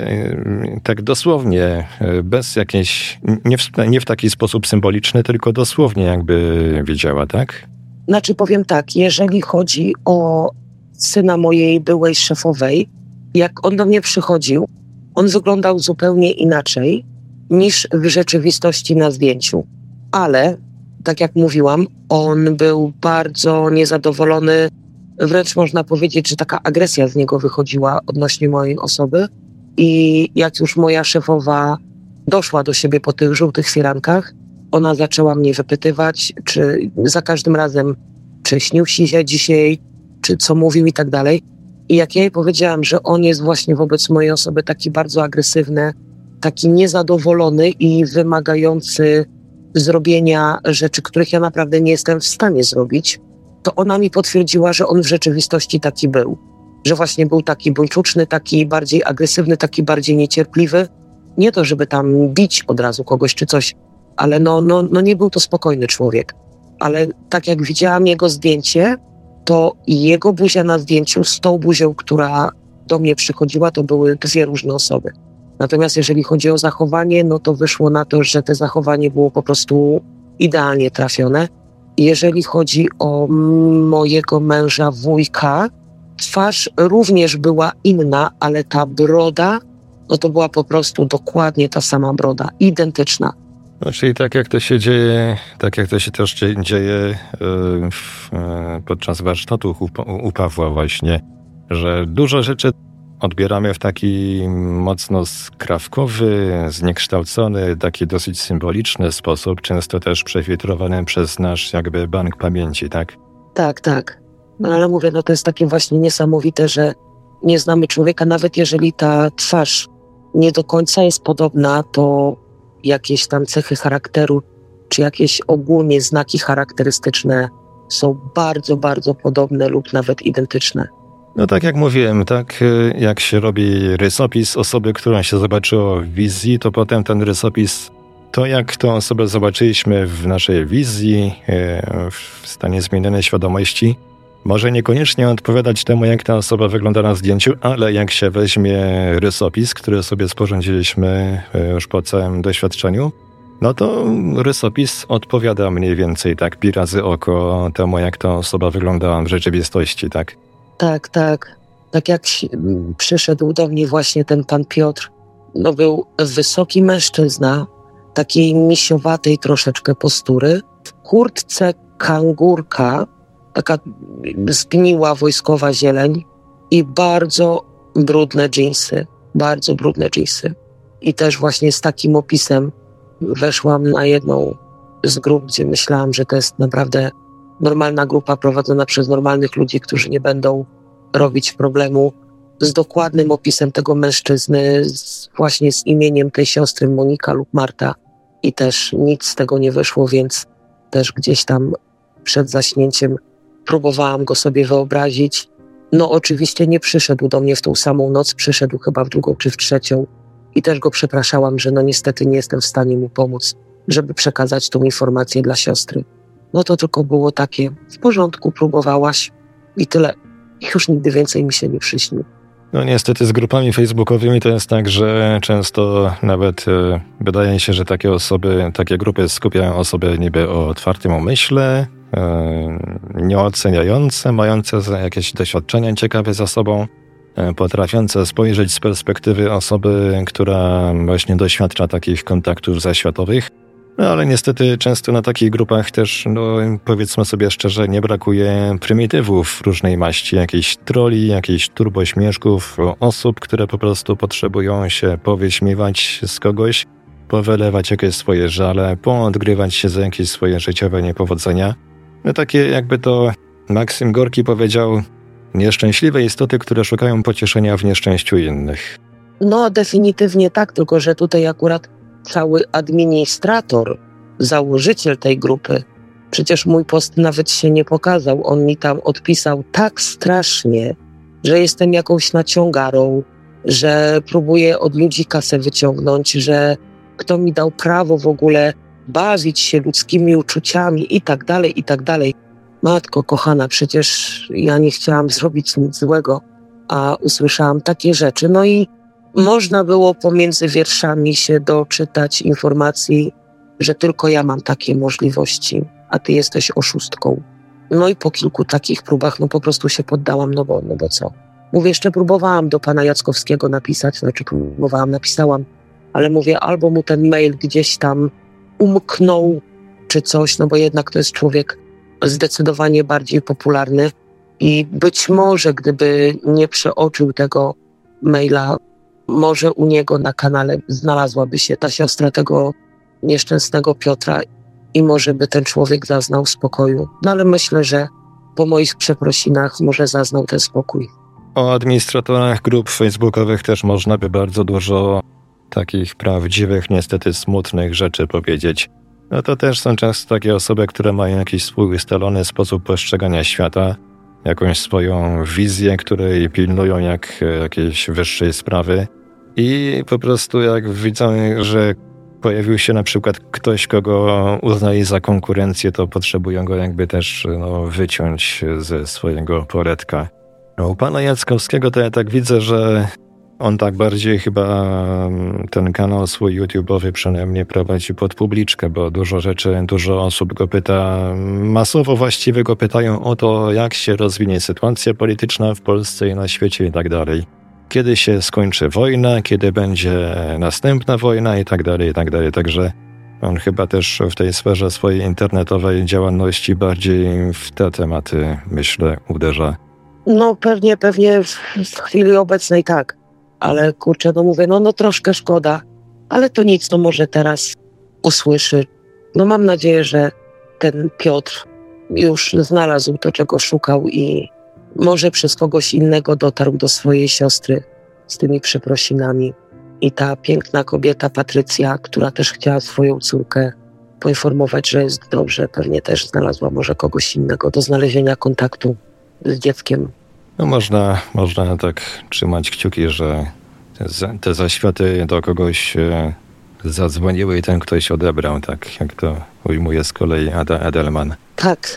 tak dosłownie, bez jakiejś, nie w, nie w taki sposób symboliczny, tylko dosłownie jakby widziała, tak? Znaczy powiem tak, jeżeli chodzi o syna mojej byłej szefowej, jak on do mnie przychodził, on wyglądał zupełnie inaczej niż w rzeczywistości na zdjęciu. Ale, tak jak mówiłam, on był bardzo niezadowolony, wręcz można powiedzieć, że taka agresja z niego wychodziła odnośnie mojej osoby. I jak już moja szefowa doszła do siebie po tych żółtych firankach, ona zaczęła mnie wypytywać, czy za każdym razem, czy śnił się dzisiaj, czy co mówił i tak dalej. I jak ja jej powiedziałam, że on jest właśnie wobec mojej osoby taki bardzo agresywny, taki niezadowolony i wymagający zrobienia rzeczy, których ja naprawdę nie jestem w stanie zrobić, to ona mi potwierdziła, że on w rzeczywistości taki był. Że właśnie był taki buńczuczny, taki bardziej agresywny, taki bardziej niecierpliwy. Nie to, żeby tam bić od razu kogoś czy coś, ale no, no, no nie był to spokojny człowiek. Ale tak jak widziałam jego zdjęcie, to jego buzia na zdjęciu z tą buzią, która do mnie przychodziła, to były dwie różne osoby. Natomiast jeżeli chodzi o zachowanie, no to wyszło na to, że to zachowanie było po prostu idealnie trafione. Jeżeli chodzi o mojego męża, wujka, twarz również była inna, ale ta broda, no to była po prostu dokładnie ta sama broda, identyczna. No, czyli tak jak to się dzieje, tak jak to się też dzieje w, podczas warsztatów u, u Pawła właśnie, że dużo rzeczy odbieramy w taki mocno skrawkowy, zniekształcony, taki dosyć symboliczny sposób, często też przefiltrowany przez nasz jakby bank pamięci, tak? Tak, tak. No ale mówię, no to jest takie właśnie niesamowite, że nie znamy człowieka, nawet jeżeli ta twarz nie do końca jest podobna, to jakieś tam cechy charakteru, czy jakieś ogólnie znaki charakterystyczne są bardzo, bardzo podobne lub nawet identyczne. No tak jak mówiłem, tak jak się robi rysopis osoby, którą się zobaczyło w wizji, to potem ten rysopis, to jak tą osobę zobaczyliśmy w naszej wizji, w stanie zmienionej świadomości, może niekoniecznie odpowiadać temu, jak ta osoba wygląda na zdjęciu, ale jak się weźmie rysopis, który sobie sporządziliśmy już po całym doświadczeniu, no to rysopis odpowiada mniej więcej tak pi razy oko temu, jak ta osoba wyglądała w rzeczywistości, tak? Tak, tak. Tak jak przyszedł do mnie właśnie ten pan Piotr, no był wysoki mężczyzna, takiej misiowatej troszeczkę postury, w kurtce kangurka, taka zgniła wojskowa zieleń i bardzo brudne dżinsy, bardzo brudne dżinsy. I też właśnie z takim opisem weszłam na jedną z grup, gdzie myślałam, że to jest naprawdę normalna grupa prowadzona przez normalnych ludzi, którzy nie będą robić problemu, z dokładnym opisem tego mężczyzny, z, właśnie z imieniem tej siostry Monika lub Marta. I też nic z tego nie wyszło, więc też gdzieś tam przed zaśnięciem próbowałam go sobie wyobrazić. No oczywiście nie przyszedł do mnie w tą samą noc, przyszedł chyba w drugą czy w trzecią i też go przepraszałam, że no niestety nie jestem w stanie mu pomóc, żeby przekazać tą informację dla siostry. No to tylko było takie, w porządku, próbowałaś i tyle. Już nigdy więcej mi się nie przyśnił. No niestety z grupami facebookowymi to jest tak, że często nawet e, wydaje się, że takie osoby, takie grupy skupiają osoby niby o otwartym umyśle, e, nieoceniające, mające jakieś doświadczenia ciekawe za sobą, e, potrafiące spojrzeć z perspektywy osoby, która właśnie doświadcza takich kontaktów zaświatowych. No ale niestety często na takich grupach też, no powiedzmy sobie szczerze, nie brakuje prymitywów różnej maści, jakichś troli, jakichś turbośmieszków, osób, które po prostu potrzebują się powyśmiewać z kogoś, powylewać jakieś swoje żale, poodgrywać się za jakieś swoje życiowe niepowodzenia. No takie jakby to Maksym Gorki powiedział, nieszczęśliwe istoty, które szukają pocieszenia w nieszczęściu innych. No definitywnie tak, tylko że tutaj akurat cały administrator, założyciel tej grupy, przecież mój post nawet się nie pokazał, on mi tam odpisał tak strasznie, że jestem jakąś naciągarą, że próbuję od ludzi kasę wyciągnąć, że kto mi dał prawo w ogóle bawić się ludzkimi uczuciami i tak dalej, i tak dalej. Matko kochana, przecież ja nie chciałam zrobić nic złego, a usłyszałam takie rzeczy. No i można było pomiędzy wierszami się doczytać informacji, że tylko ja mam takie możliwości, a ty jesteś oszustką. No i po kilku takich próbach no po prostu się poddałam, no bo, no bo co? Mówię, jeszcze próbowałam do pana Jackowskiego napisać, znaczy próbowałam, napisałam, ale mówię, albo mu ten mail gdzieś tam umknął, czy coś, no bo jednak to jest człowiek zdecydowanie bardziej popularny i być może, gdyby nie przeoczył tego maila, może u niego na kanale znalazłaby się ta siostra tego nieszczęsnego Piotra i może by ten człowiek zaznał spokoju. No ale myślę, że po moich przeprosinach może zaznał ten spokój. O administratorach grup facebookowych też można by bardzo dużo takich prawdziwych, niestety smutnych rzeczy powiedzieć. No to też są często takie osoby, które mają jakiś swój ustalony sposób postrzegania świata, jakąś swoją wizję, której pilnują jak jakiejś wyższej sprawy i po prostu jak widzą, że pojawił się na przykład ktoś, kogo uznali za konkurencję, to potrzebują go jakby też no, wyciąć ze swojego poretka. No, u pana Jackowskiego to ja tak widzę, że on tak bardziej chyba ten kanał swój YouTube'owy przynajmniej prowadzi pod publiczkę, bo dużo rzeczy, dużo osób go pyta, masowo właściwie go pytają o to, jak się rozwinie sytuacja polityczna w Polsce i na świecie i tak dalej. Kiedy się skończy wojna, kiedy będzie następna wojna i tak dalej, i tak dalej. Także on chyba też w tej sferze swojej internetowej działalności bardziej w te tematy, myślę, uderza. No pewnie, pewnie w, w chwili obecnej tak, ale kurczę, no mówię, no, no troszkę szkoda, ale to nic, no może teraz usłyszy. No mam nadzieję, że ten Piotr już znalazł to, czego szukał i może przez kogoś innego dotarł do swojej siostry z tymi przeprosinami. I ta piękna kobieta Patrycja, która też chciała swoją córkę poinformować, że jest dobrze, pewnie też znalazła może kogoś innego do znalezienia kontaktu z dzieckiem. No można, można tak trzymać kciuki, że te, te zaświaty do kogoś e, zadzwoniły i ten ktoś odebrał, tak jak to ujmuje z kolei Ada Edelman. Tak.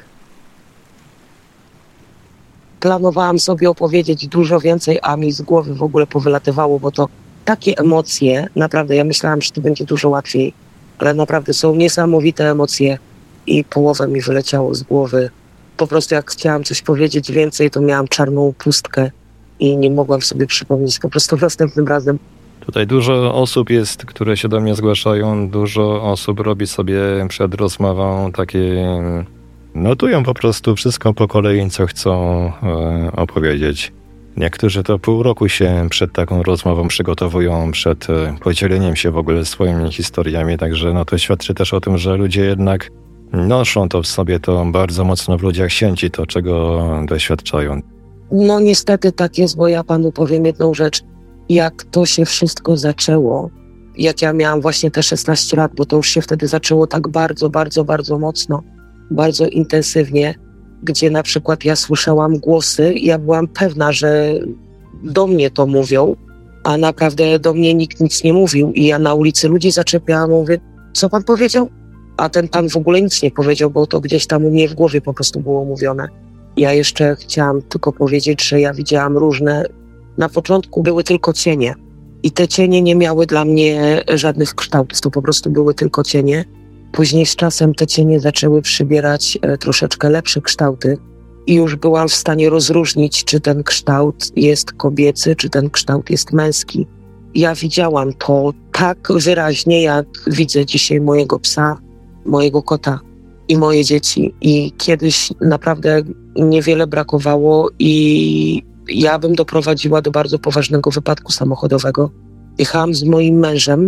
Planowałam sobie opowiedzieć dużo więcej, a mi z głowy w ogóle powylatywało, bo to takie emocje, naprawdę, ja myślałam, że to będzie dużo łatwiej, ale naprawdę są niesamowite emocje i połowę mi wyleciało z głowy. Po prostu jak chciałam coś powiedzieć więcej, to miałam czarną pustkę i nie mogłam sobie przypomnieć po prostu następnym razem. Tutaj dużo osób jest, które się do mnie zgłaszają, dużo osób robi sobie przed rozmową takie, notują po prostu wszystko po kolei, co chcą e, opowiedzieć. Niektórzy to pół roku się przed taką rozmową przygotowują, przed e, podzieleniem się w ogóle swoimi historiami, także no to świadczy też o tym, że ludzie jednak noszą to w sobie, to bardzo mocno w ludziach sięci to, czego doświadczają. No niestety tak jest, bo ja panu powiem jedną rzecz. Jak to się wszystko zaczęło, jak ja miałam właśnie te szesnaście lat, bo to już się wtedy zaczęło tak bardzo, bardzo, bardzo mocno, bardzo intensywnie, gdzie na przykład ja słyszałam głosy i ja byłam pewna, że do mnie to mówią, a naprawdę do mnie nikt nic nie mówił i ja na ulicy ludzi zaczepiałam, mówię, co pan powiedział? A ten pan w ogóle nic nie powiedział, bo to gdzieś tam u mnie w głowie po prostu było mówione. Ja jeszcze chciałam tylko powiedzieć, że ja widziałam różne, na początku były tylko cienie i te cienie nie miały dla mnie żadnych kształtów, to po prostu były tylko cienie. Później z czasem te cienie zaczęły przybierać e, troszeczkę lepsze kształty i już byłam w stanie rozróżnić, czy ten kształt jest kobiecy, czy ten kształt jest męski. Ja widziałam to tak wyraźnie, jak widzę dzisiaj mojego psa, mojego kota i moje dzieci. I kiedyś naprawdę niewiele brakowało i ja bym doprowadziła do bardzo poważnego wypadku samochodowego. Jechałam z moim mężem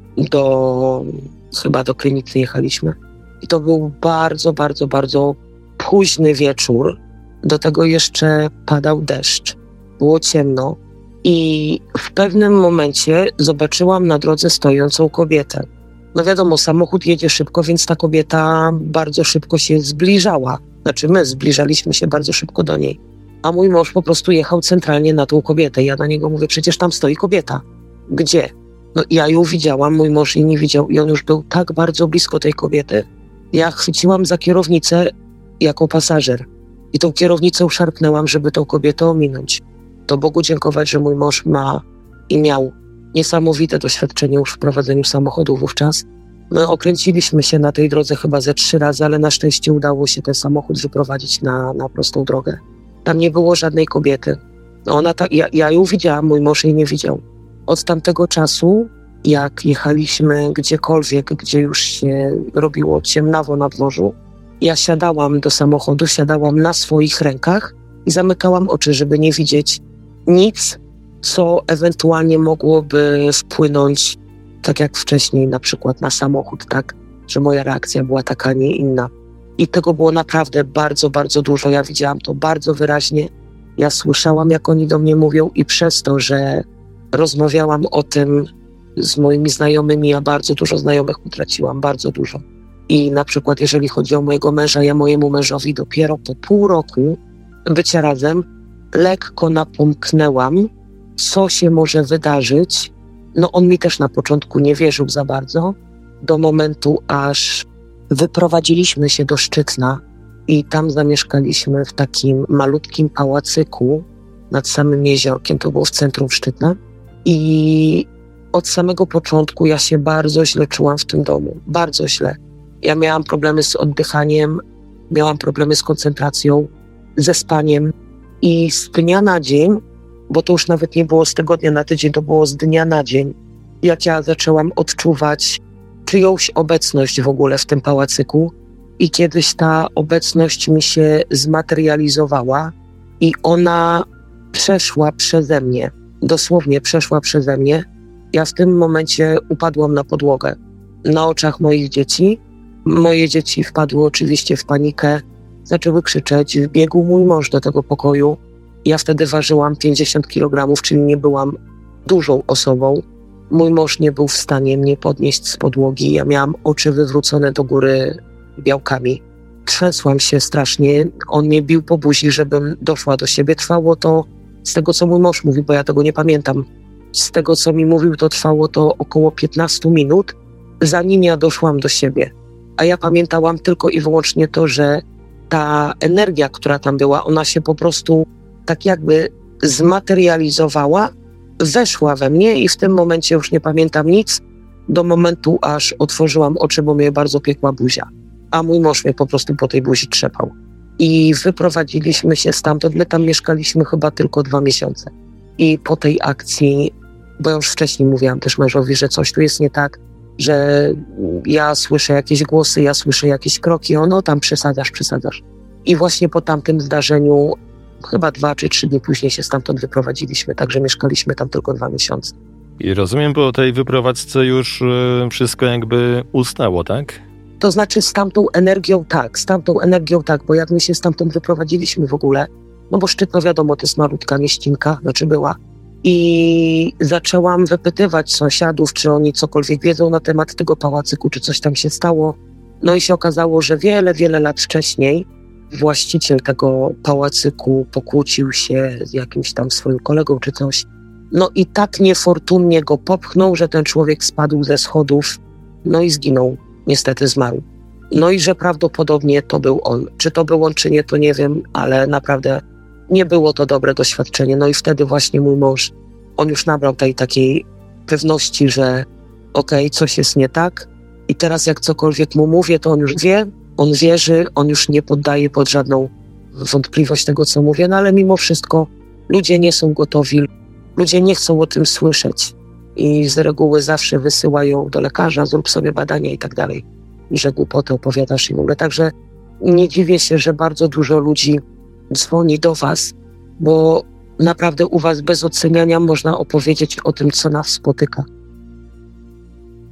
do, chyba do Krynicy jechaliśmy. I to był bardzo, bardzo, bardzo późny wieczór. Do tego jeszcze padał deszcz. Było ciemno. I w pewnym momencie zobaczyłam na drodze stojącą kobietę. No wiadomo, samochód jedzie szybko, więc ta kobieta bardzo szybko się zbliżała. Znaczy my zbliżaliśmy się bardzo szybko do niej. A mój mąż po prostu jechał centralnie na tą kobietę. Ja do niego mówię, przecież tam stoi kobieta. Gdzie? No ja ją widziałam, mój mąż jej nie widział i on już był tak bardzo blisko tej kobiety. Ja chwyciłam za kierownicę jako pasażer i tą kierownicą szarpnęłam, żeby tą kobietę ominąć. To Bogu dziękować, że mój mąż ma i miał niesamowite doświadczenie już w prowadzeniu samochodu wówczas. My okręciliśmy się na tej drodze chyba ze trzy razy, ale na szczęście udało się ten samochód wyprowadzić na, na prostą drogę. Tam nie było żadnej kobiety. Ona ta, ja, ja ją widziałam, mój mąż jej nie widział. Od tamtego czasu, jak jechaliśmy gdziekolwiek, gdzie już się robiło ciemnawo na dworzu, ja siadałam do samochodu, siadałam na swoich rękach i zamykałam oczy, żeby nie widzieć nic, co ewentualnie mogłoby wpłynąć, tak jak wcześniej, na przykład na samochód, tak, że moja reakcja była taka, nie inna. I tego było naprawdę bardzo, bardzo dużo. Ja widziałam to bardzo wyraźnie. Ja słyszałam, jak oni do mnie mówią i przez to, że rozmawiałam o tym z moimi znajomymi, ja bardzo dużo znajomych utraciłam, bardzo dużo. I na przykład, jeżeli chodzi o mojego męża, ja mojemu mężowi dopiero po pół roku bycia razem lekko napomknęłam, co się może wydarzyć. No on mi też na początku nie wierzył za bardzo, do momentu, aż wyprowadziliśmy się do Szczytna i tam zamieszkaliśmy w takim malutkim pałacyku nad samym jeziorkiem, to było w centrum Szczytna. I od samego początku ja się bardzo źle czułam w tym domu, bardzo źle. Ja miałam problemy z oddychaniem, miałam problemy z koncentracją, ze spaniem i z dnia na dzień, bo to już nawet nie było z tygodnia na tydzień, to było z dnia na dzień, jak ja zaczęłam odczuwać czyjąś obecność w ogóle w tym pałacyku i kiedyś ta obecność mi się zmaterializowała i ona przeszła przeze mnie, dosłownie przeszła przeze mnie. Ja w tym momencie upadłam na podłogę, na oczach moich dzieci. Moje dzieci wpadły oczywiście w panikę, zaczęły krzyczeć, wbiegł mój mąż do tego pokoju. Ja wtedy ważyłam pięćdziesiąt kilogramów, czyli nie byłam dużą osobą. Mój mąż nie był w stanie mnie podnieść z podłogi. Ja miałam oczy wywrócone do góry białkami. Trzęsłam się strasznie. On mnie bił po buzi, żebym doszła do siebie. Trwało to, z tego co mój mąż mówił, bo ja tego nie pamiętam, z tego co mi mówił, to trwało to około piętnaście minut, zanim ja doszłam do siebie. A ja pamiętałam tylko i wyłącznie to, że ta energia, która tam była, ona się po prostu tak jakby zmaterializowała, weszła we mnie i w tym momencie już nie pamiętam nic, do momentu aż otworzyłam oczy, bo mnie bardzo piekła buzia. A mój mąż mnie po prostu po tej buzi trzepał. I wyprowadziliśmy się stamtąd, my tam mieszkaliśmy chyba tylko dwa miesiące. I po tej akcji, bo ja już wcześniej mówiłam też mężowi, że coś tu jest nie tak, że ja słyszę jakieś głosy, ja słyszę jakieś kroki, ono tam przesadzasz, przesadzasz. I właśnie po tamtym zdarzeniu, chyba dwa czy trzy dni później się stamtąd wyprowadziliśmy, także mieszkaliśmy tam tylko dwa miesiące. I rozumiem, po tej wyprowadzce już y, wszystko jakby ustało, tak? To znaczy z tamtą energią tak, z tamtą energią tak, bo jak my się stamtąd wyprowadziliśmy w ogóle, no bo Szczytno wiadomo, to jest malutka mieścinka, znaczy była. I zaczęłam wypytywać sąsiadów, czy oni cokolwiek wiedzą na temat tego pałacyku, czy coś tam się stało. No i się okazało, że wiele, wiele lat wcześniej właściciel tego pałacyku pokłócił się z jakimś tam swoim kolegą czy coś. No i tak niefortunnie go popchnął, że ten człowiek spadł ze schodów, no i zginął. Niestety zmarł. No i że prawdopodobnie to był on. Czy to był on, czy nie, to nie wiem, ale naprawdę nie było to dobre doświadczenie. No i wtedy właśnie mój mąż, on już nabrał tej takiej pewności, że okej, okay, coś jest nie tak i teraz jak cokolwiek mu mówię, to on już wie, on wierzy, on już nie poddaje pod żadną wątpliwość tego, co mówię, no ale mimo wszystko ludzie nie są gotowi, ludzie nie chcą o tym słyszeć i z reguły zawsze wysyłają do lekarza, zrób sobie badania i tak dalej, że głupoty opowiadasz i w ogóle. Także nie dziwię się, że bardzo dużo ludzi dzwoni do was, bo naprawdę u was bez oceniania można opowiedzieć o tym, co nas spotyka.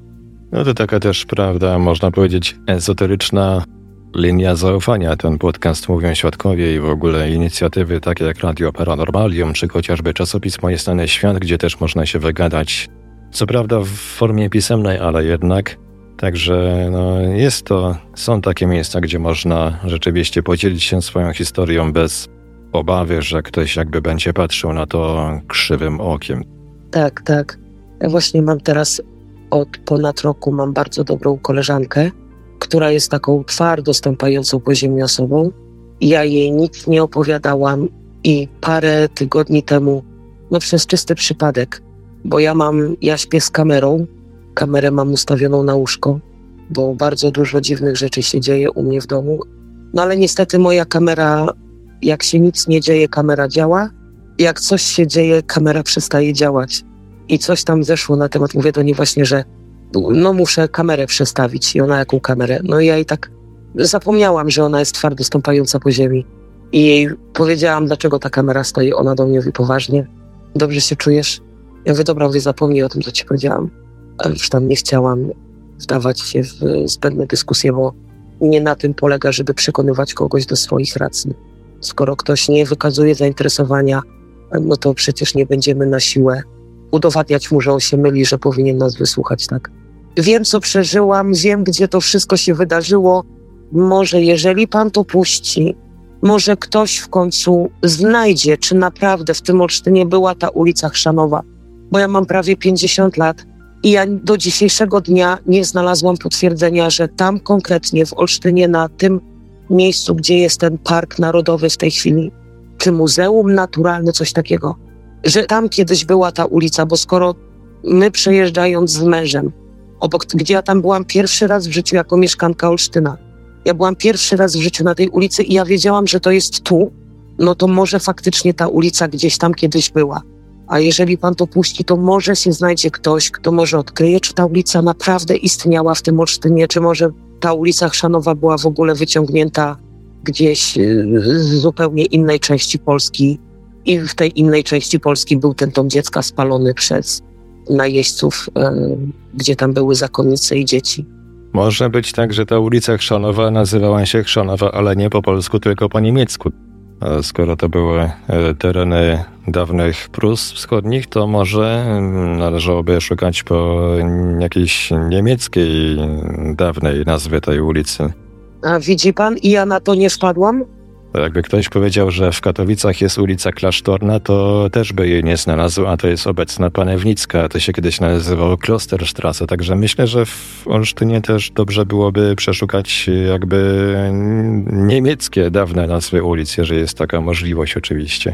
No to taka też, prawda, można powiedzieć, ezoteryczna linia zaufania. Ten podcast Mówią Świadkowie i w ogóle inicjatywy takie jak Radio Paranormalium, czy chociażby czasopismo Nieznany Świat, gdzie też można się wygadać. Co prawda w formie pisemnej, ale jednak. Także no, jest to, są takie miejsca, gdzie można rzeczywiście podzielić się swoją historią bez obawy, że ktoś jakby będzie patrzył na to krzywym okiem. Tak, tak. Ja właśnie mam teraz od ponad roku mam bardzo dobrą koleżankę, która jest taką twardo stąpającą po ziemi osobą. Ja jej nic nie opowiadałam i parę tygodni temu, no przez czysty przypadek, bo ja mam, ja śpię z kamerą, kamerę mam ustawioną na łóżko, bo bardzo dużo dziwnych rzeczy się dzieje u mnie w domu. No ale niestety moja kamera, jak się nic nie dzieje, kamera działa. Jak coś się dzieje, kamera przestaje działać. I coś tam zeszło na temat, mówię do niej właśnie, że no muszę kamerę przestawić. I ona jaką kamerę? No i ja i tak zapomniałam, że ona jest twardo stąpająca po ziemi. I jej powiedziałam, dlaczego ta kamera stoi. Ona do mnie mówi poważnie. Dobrze się czujesz? Ja mówię, dobra, mówię, zapomnij o tym, co ci powiedziałam. Ale już tam nie chciałam wdawać się w zbędne dyskusje, bo nie na tym polega, żeby przekonywać kogoś do swoich racji. Skoro ktoś nie wykazuje zainteresowania, no to przecież nie będziemy na siłę udowadniać mu, że on się myli, że powinien nas wysłuchać, tak? Wiem, co przeżyłam, wiem, gdzie to wszystko się wydarzyło. Może jeżeli pan to puści, może ktoś w końcu znajdzie, czy naprawdę w tym Olsztynie była ta ulica Chrzanowa. Bo ja mam prawie pięćdziesiąt lat i ja do dzisiejszego dnia nie znalazłam potwierdzenia, że tam konkretnie w Olsztynie, na tym miejscu, gdzie jest ten park narodowy w tej chwili, czy muzeum naturalne, coś takiego, że tam kiedyś była ta ulica, bo skoro my przejeżdżając z mężem, obok, gdzie ja tam byłam pierwszy raz w życiu jako mieszkanka Olsztyna, ja byłam pierwszy raz w życiu na tej ulicy i ja wiedziałam, że to jest tu, no to może faktycznie ta ulica gdzieś tam kiedyś była. A jeżeli pan to puści, to może się znajdzie ktoś, kto może odkryje, czy ta ulica naprawdę istniała w tym Olsztynie, czy może ta ulica Chrzanowa była w ogóle wyciągnięta gdzieś z zupełnie innej części Polski i w tej innej części Polski był ten dom dziecka spalony przez najeźdźców, gdzie tam były zakonnice i dzieci. Może być tak, że ta ulica Chrzanowa nazywała się Chrzanowa, ale nie po polsku, tylko po niemiecku. A skoro to były tereny dawnych Prus wschodnich, to może należałoby szukać po jakiejś niemieckiej, dawnej nazwie tej ulicy. A widzi pan? I ja na to nie wpadłam? Jakby ktoś powiedział, że w Katowicach jest ulica Klasztorna, to też by jej nie znalazł, a to jest obecna Panewnicka, to się kiedyś nazywało Klosterstrasse, także myślę, że w Olsztynie też dobrze byłoby przeszukać jakby niemieckie dawne nazwy ulic, jeżeli jest taka możliwość oczywiście.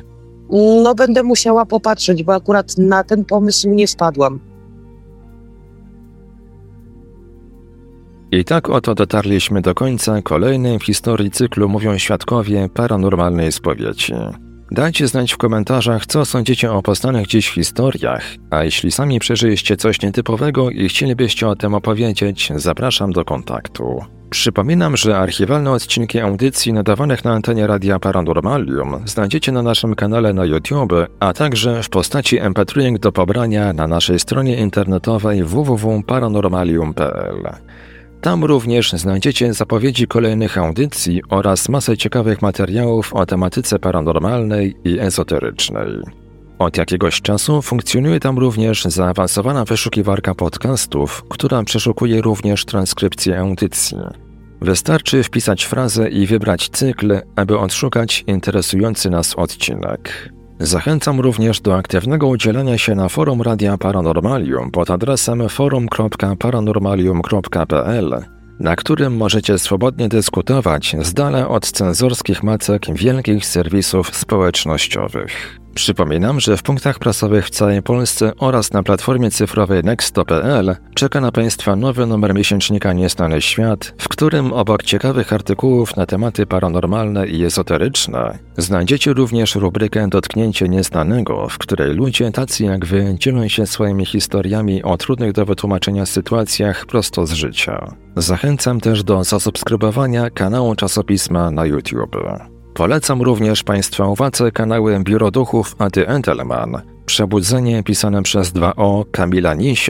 No będę musiała popatrzeć, bo akurat na ten pomysł nie wpadłam. I tak oto dotarliśmy do końca kolejnej w historii cyklu Mówią Świadkowie Paranormalnej Spowiedzi. Dajcie znać w komentarzach, co sądzicie o poznanych dziś historiach, a jeśli sami przeżyliście coś nietypowego i chcielibyście o tym opowiedzieć, zapraszam do kontaktu. Przypominam, że archiwalne odcinki audycji nadawanych na antenie Radia Paranormalium znajdziecie na naszym kanale na YouTube, a także w postaci em pe trzy do pobrania na naszej stronie internetowej w w w kropka paranormalium kropka p l. Tam również znajdziecie zapowiedzi kolejnych audycji oraz masę ciekawych materiałów o tematyce paranormalnej i ezoterycznej. Od jakiegoś czasu funkcjonuje tam również zaawansowana wyszukiwarka podcastów, która przeszukuje również transkrypcje audycji. Wystarczy wpisać frazę i wybrać cykl, aby odszukać interesujący nas odcinek. Zachęcam również do aktywnego udzielenia się na forum Radia Paranormalium pod adresem forum kropka paranormalium kropka p l, na którym możecie swobodnie dyskutować z dala od cenzorskich macek wielkich serwisów społecznościowych. Przypominam, że w punktach prasowych w całej Polsce oraz na platformie cyfrowej nexto kropka p l czeka na Państwa nowy numer miesięcznika Nieznany Świat, w którym obok ciekawych artykułów na tematy paranormalne i ezoteryczne znajdziecie również rubrykę Dotknięcie Nieznanego, w której ludzie tacy jak Wy dzielą się swoimi historiami o trudnych do wytłumaczenia sytuacjach prosto z życia. Zachęcam też do zasubskrybowania kanału czasopisma na YouTube. Polecam również Państwa uwadze kanały Biuro Duchów Ady Entelman, Przebudzenie pisane przez dwa o Kamila Nisio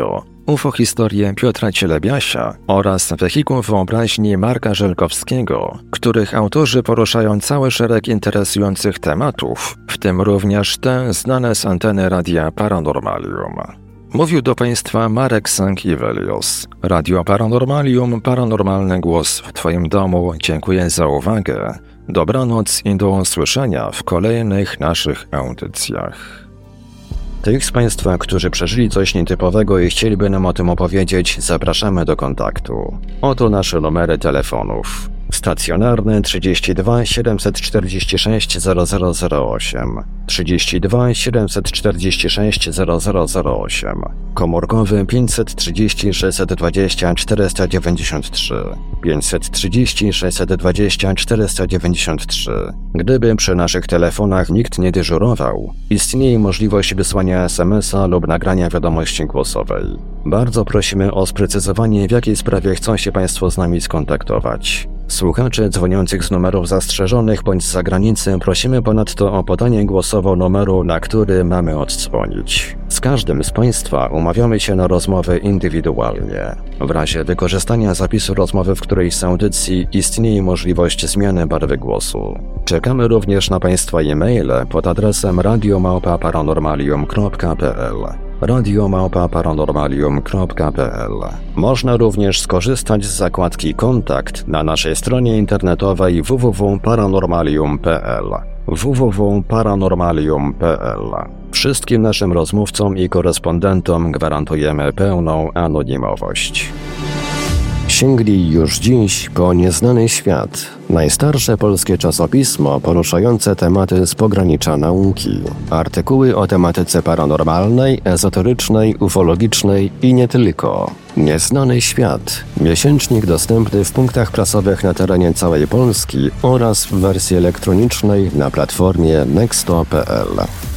U F O historię Piotra Cielebiasia oraz Wehikuł wyobraźni Marka Żelkowskiego, których autorzy poruszają cały szereg interesujących tematów, w tym również te znane z anteny Radia Paranormalium. Mówił do Państwa Marek Sęk-Iwelios. Radio Paranormalium, paranormalny głos w Twoim domu. Dziękuję za uwagę. Dobranoc i do usłyszenia w kolejnych naszych audycjach. Tych z Państwa, którzy przeżyli coś nietypowego i chcieliby nam o tym opowiedzieć, zapraszamy do kontaktu. Oto nasze numery telefonów. Stacjonarny trzydzieści dwa siedemset czterdzieści sześć zero zero zero osiem, trzydzieści dwa siedemset czterdzieści sześć zero zero zero osiem, komórkowy pięćset trzydzieści sześćset dwadzieścia czterysta dziewięćdziesiąt trzy, pięćset trzydzieści sześćset dwadzieścia czterysta dziewięćdziesiąt trzy. Gdyby przy naszych telefonach nikt nie dyżurował, istnieje możliwość wysłania es em es a lub nagrania wiadomości głosowej. Bardzo prosimy o sprecyzowanie, w jakiej sprawie chcą się Państwo z nami skontaktować. Słuchaczy dzwoniących z numerów zastrzeżonych bądź z zagranicy prosimy ponadto o podanie głosowo numeru, na który mamy oddzwonić. Z każdym z Państwa umawiamy się na rozmowę indywidualnie. W razie wykorzystania zapisu rozmowy w którejś z audycji istnieje możliwość zmiany barwy głosu. Czekamy również na Państwa e-maile pod adresem radio małpa paranormalium kropka p l. radio małpa paranormalium kropka p l. Można również skorzystać z zakładki Kontakt na naszej stronie internetowej w w w kropka paranormalium kropka p l. w w w kropka paranormalium kropka p l. Wszystkim naszym rozmówcom i korespondentom gwarantujemy pełną anonimowość. Sięgnij już dziś po Nieznany Świat, najstarsze polskie czasopismo poruszające tematy z pogranicza nauki. Artykuły o tematyce paranormalnej, ezoterycznej, ufologicznej i nie tylko. Nieznany Świat. Miesięcznik dostępny w punktach prasowych na terenie całej Polski oraz w wersji elektronicznej na platformie nexto kropka p l.